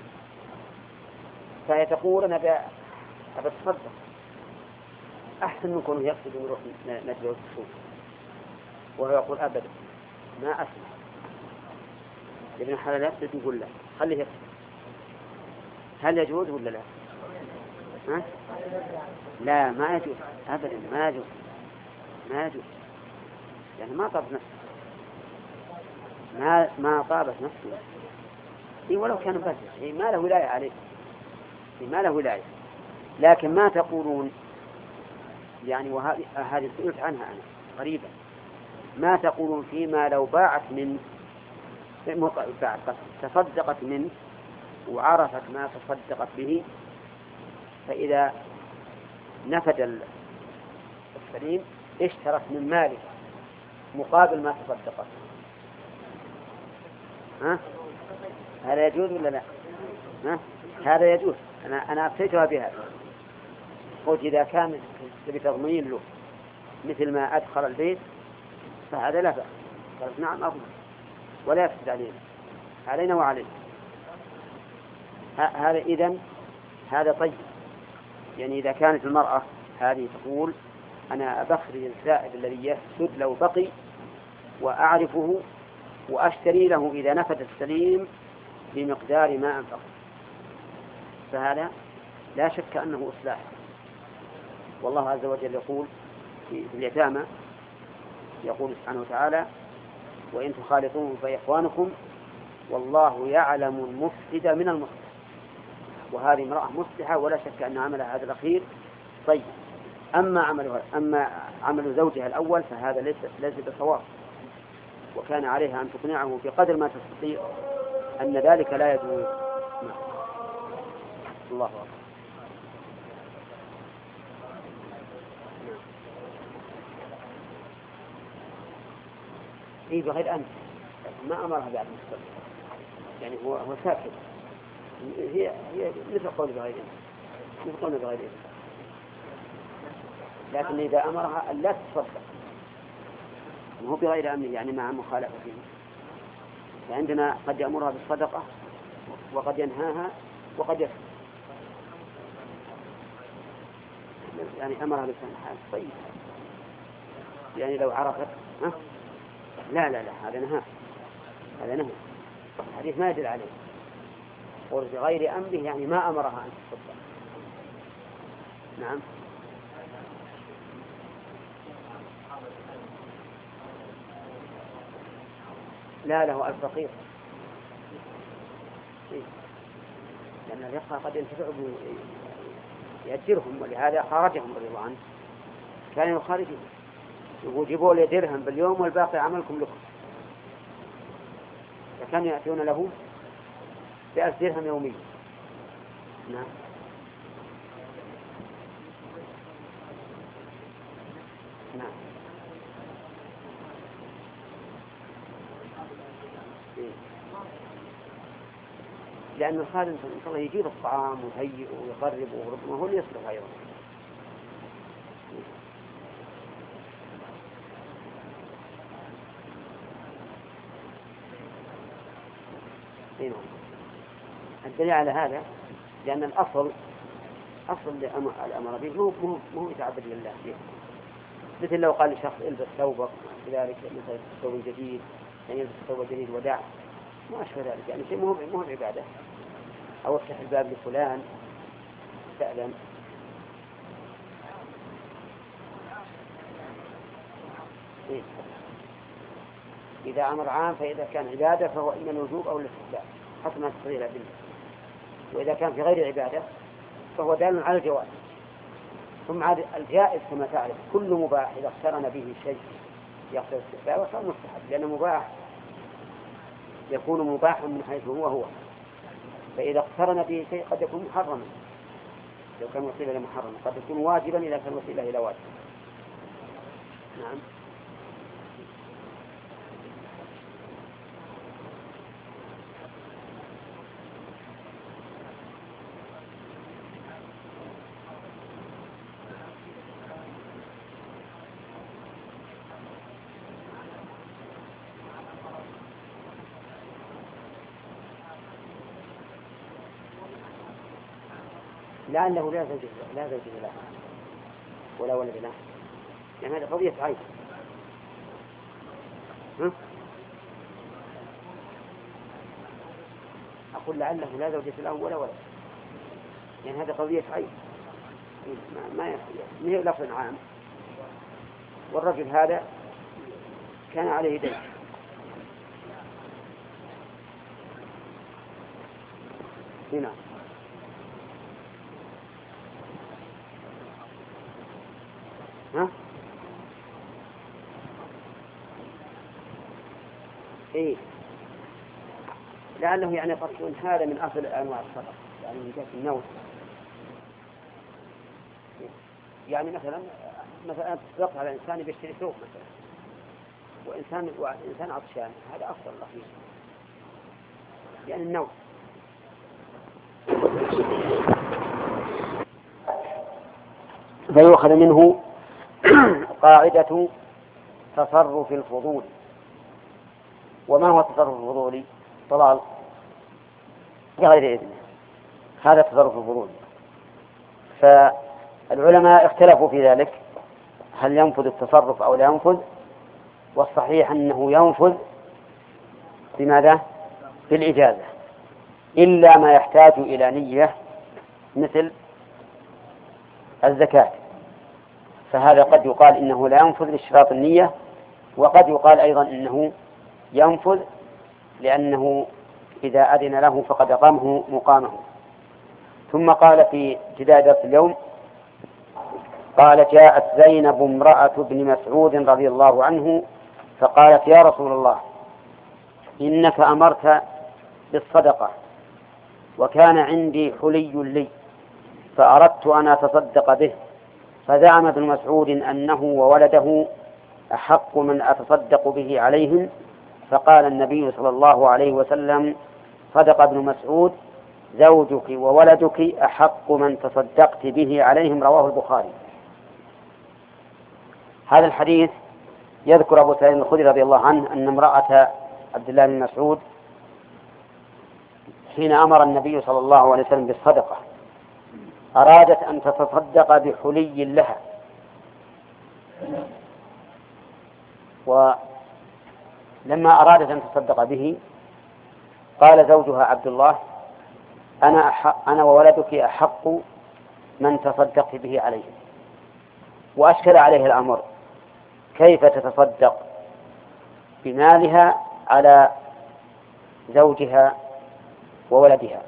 فهي تقول أنا أتصدق أحسن من كونه يفسد ونروح نجلس السوق. وهو يقول أبدا ما أسمع، ابن حلال يفسد، يقول لا خليه يفسد. هل يجوز ولا لا؟ ها؟ لا، ما يجوز أبدا، ما يجوز، يعني ما طابت نفسه، ما طابت نفسه. ولو كان بس ما له ولاية عليه، ما له ولاية. لكن ما تقولون يعني، وهذه سئلت عنها أنا قريبا، ما تقولون فيما لو باعت من تصدقت منه وعرفت ما تصدقت به، فإذا نفد السليم اشترت من ماله مقابل ما تصدقت، ها؟ هذا يجوز ولا لا؟ ها؟ هذا يجوز. أنا أفتيتها بهذا، قلت إذا كان بتضمين له مثل ما أدخل البيت فهذا لا بأس. قالت نعم أفضل ولا يفسد علينا وعلينا. هذا إذن هذا طيب. يعني إذا كانت المرأة هذه تقول أنا أبخرج الزائد الذي يفسد لو بقي وأعرفه وأشتري له إذا نفد السليم بمقدار ما أنفق، فهذا لا شك أنه إصلاح. والله عز وجل يقول في اليتامى، يقول سبحانه وتعالى وإن تخالطوهم فإخوانكم والله يعلم المفسد من المصلح. وهذه امرأة مصلحة ولا شك أن عملها هذا الأخير طيب. أما عمل زوجها الأول فهذا ليس بصواب، وكان عليها أن تقنعه بقدر ما تستطيع أن ذلك لا يجوز. الله أكبر. إيه بغير أنت ما أمرها بعد مستقبل، يعني هو ساكت، هي مثل قول بغير أنت، مثل قول بغير أنت، لكن إذا أمرها أن لا تصدق هو بغير أمر يعني مع مخالفته. فعندنا قد يأمرها بالصدقة وقد ينهاها وقد يسكت، يعني أمرها بلسان حال طيب، يعني لو عرفت لا هذا نهى، هذا نهى، الحديث ما يدل عليه. قول بغير أمره يعني ما أمرها أن تصدق. نعم. لا له الفقير، لأن الرقة قد ينتفع يأجرهم، ولهذا خارجهم رضي الله عنه، كانوا يخارجون يقول جيبوا لي درهم باليوم والباقي عملكم لكم، فكانوا يأتون له ب1000 درهم يوميا. نعم. نعم. لأن الخادم صلى الله يجيب الطعام ويهيئ ويقرب وهو اللي يصرف أيضا. الدليل على هذا لأن الأصل الأمر به مو يتعبد لله فيه. مثل لو قال لشخص البس ثوبك كذلك، مثل ثوب جديد يعني يلبس ثوب جديد وداع ما أشبه ذلك، يعني شيء مو عبادة. أو افتح الباب لفلان استأذن. إذا أمر عام فإذا كان عبادة فهو إما الوجوب أو الاستحباب حسب ما تقتضيه الأدلة، وإذا كان في غير عبادة فهو دال على الجواز. ثم عاد الجائز كما تعرف كل مباح إذا اقترن به شيء يقتضي الاستحباب فهو مستحب، لأن مباح يكون مباحا من حيث هو، فإذا اقترن به شيء قد يكون محرما لو كان وسيلة إلى محرم، قد يكون واجبا إذا كان وسيلة إلى واجب. نعم. لأنه لا زوج له ولا ولد له، يعني هذه قضية عين. أقول لعله لا زوجة له ولا ولد، يعني هذه قضية عين ما هي لفظ عام. والرجل هذا كان عليه دين، هنا إيه لعله يعني قد يكون هذا من أصل أنواع الصدقة، يعني من جهة النوع. يعني مثلا تصدق على إنسان بيشتري ثوب مثلا، وإنسان عطشان، هذا أفضل الله فيه يعني النوع. فيؤخذ منه قاعدة تصرف الفضول. وما هو تصرف الفضول؟ طلال بغير إذنه، هذا تصرف الفضول. فالعلماء اختلفوا في ذلك، هل ينفذ التصرف أو لا ينفذ؟ والصحيح أنه ينفذ بماذا؟ بالإجازة، إلا ما يحتاج إلى نية مثل الزكاة، فهذا قد يقال إنه لا ينفذ لاشتراط النية، وقد يقال أيضا إنه ينفذ لأنه إذا أذن له فقد أقامه مقامه. ثم قال في جدال اليوم قال جاءت زينب امرأة بن مسعود رضي الله عنه فقالت يا رسول الله إنك أمرت بالصدقة وكان عندي حلي لي فأردت أن أتصدق به، فزعم ابن مسعود أنه وولده أحق من أتصدق به عليهم، فقال النبي صلى الله عليه وسلم: صدق ابن مسعود، زوجك وولدك أحق من تصدقت به عليهم. رواه البخاري. هذا الحديث يذكر أبو سعيد الخدري رضي الله عنه أن امرأة عبد الله بن مسعود حين أمر النبي صلى الله عليه وسلم بالصدقة أرادت أن تتصدق بحلي لها، ولما أرادت أن تصدق به قال زوجها عبد الله: أنا وولدك أحق من تصدقت به عليه. وأشكل عليه الأمر كيف تتصدق بمالها على زوجها وولدها.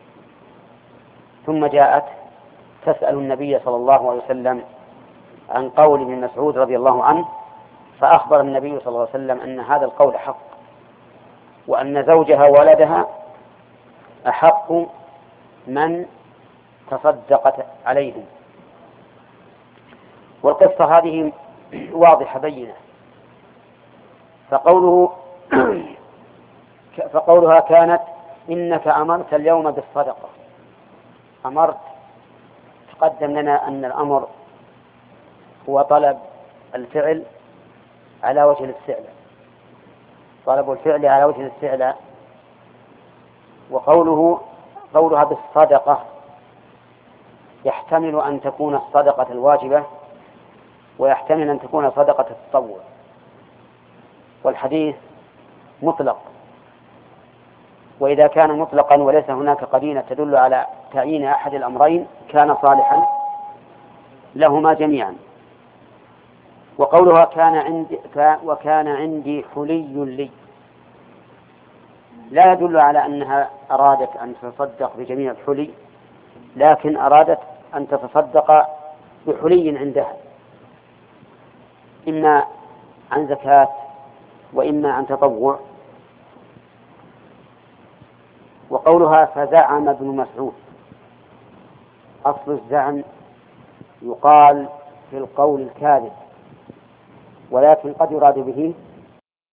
ثم جاءت تسأل النبي صلى الله عليه وسلم عن قول ابن مسعود رضي الله عنه، فأخبر النبي صلى الله عليه وسلم أن هذا القول حق، وأن زوجها وولدها أحق من تصدقت عليهم. والقصة هذه واضحة بينة. فقولها كانت: إنك أمرت اليوم بالصدقة. أمرت، تقدم لنا أن الأمر هو طلب الفعل على وجه الاستعلاء، طلب الفعل على وجه الاستعلاء. قولها بالصدقة يحتمل أن تكون الصدقة الواجبة، ويحتمل أن تكون صدقة التطوع، والحديث مطلق. وإذا كان مطلقا وليس هناك قرينة تدل على تعيين أحد الأمرين كان صالحا لهما جميعا. وقولها وكان عندي حلي لي لا يدل على أنها أرادت أن تتصدق بجميع الحلي، لكن أرادت أن تتصدق بحلي عندها، إما عن زكاة وإما عن تطوع. وقولها فزعم ابن مسعود، أصل الزعم يقال في القول الكاذب، ولكن قد يراد به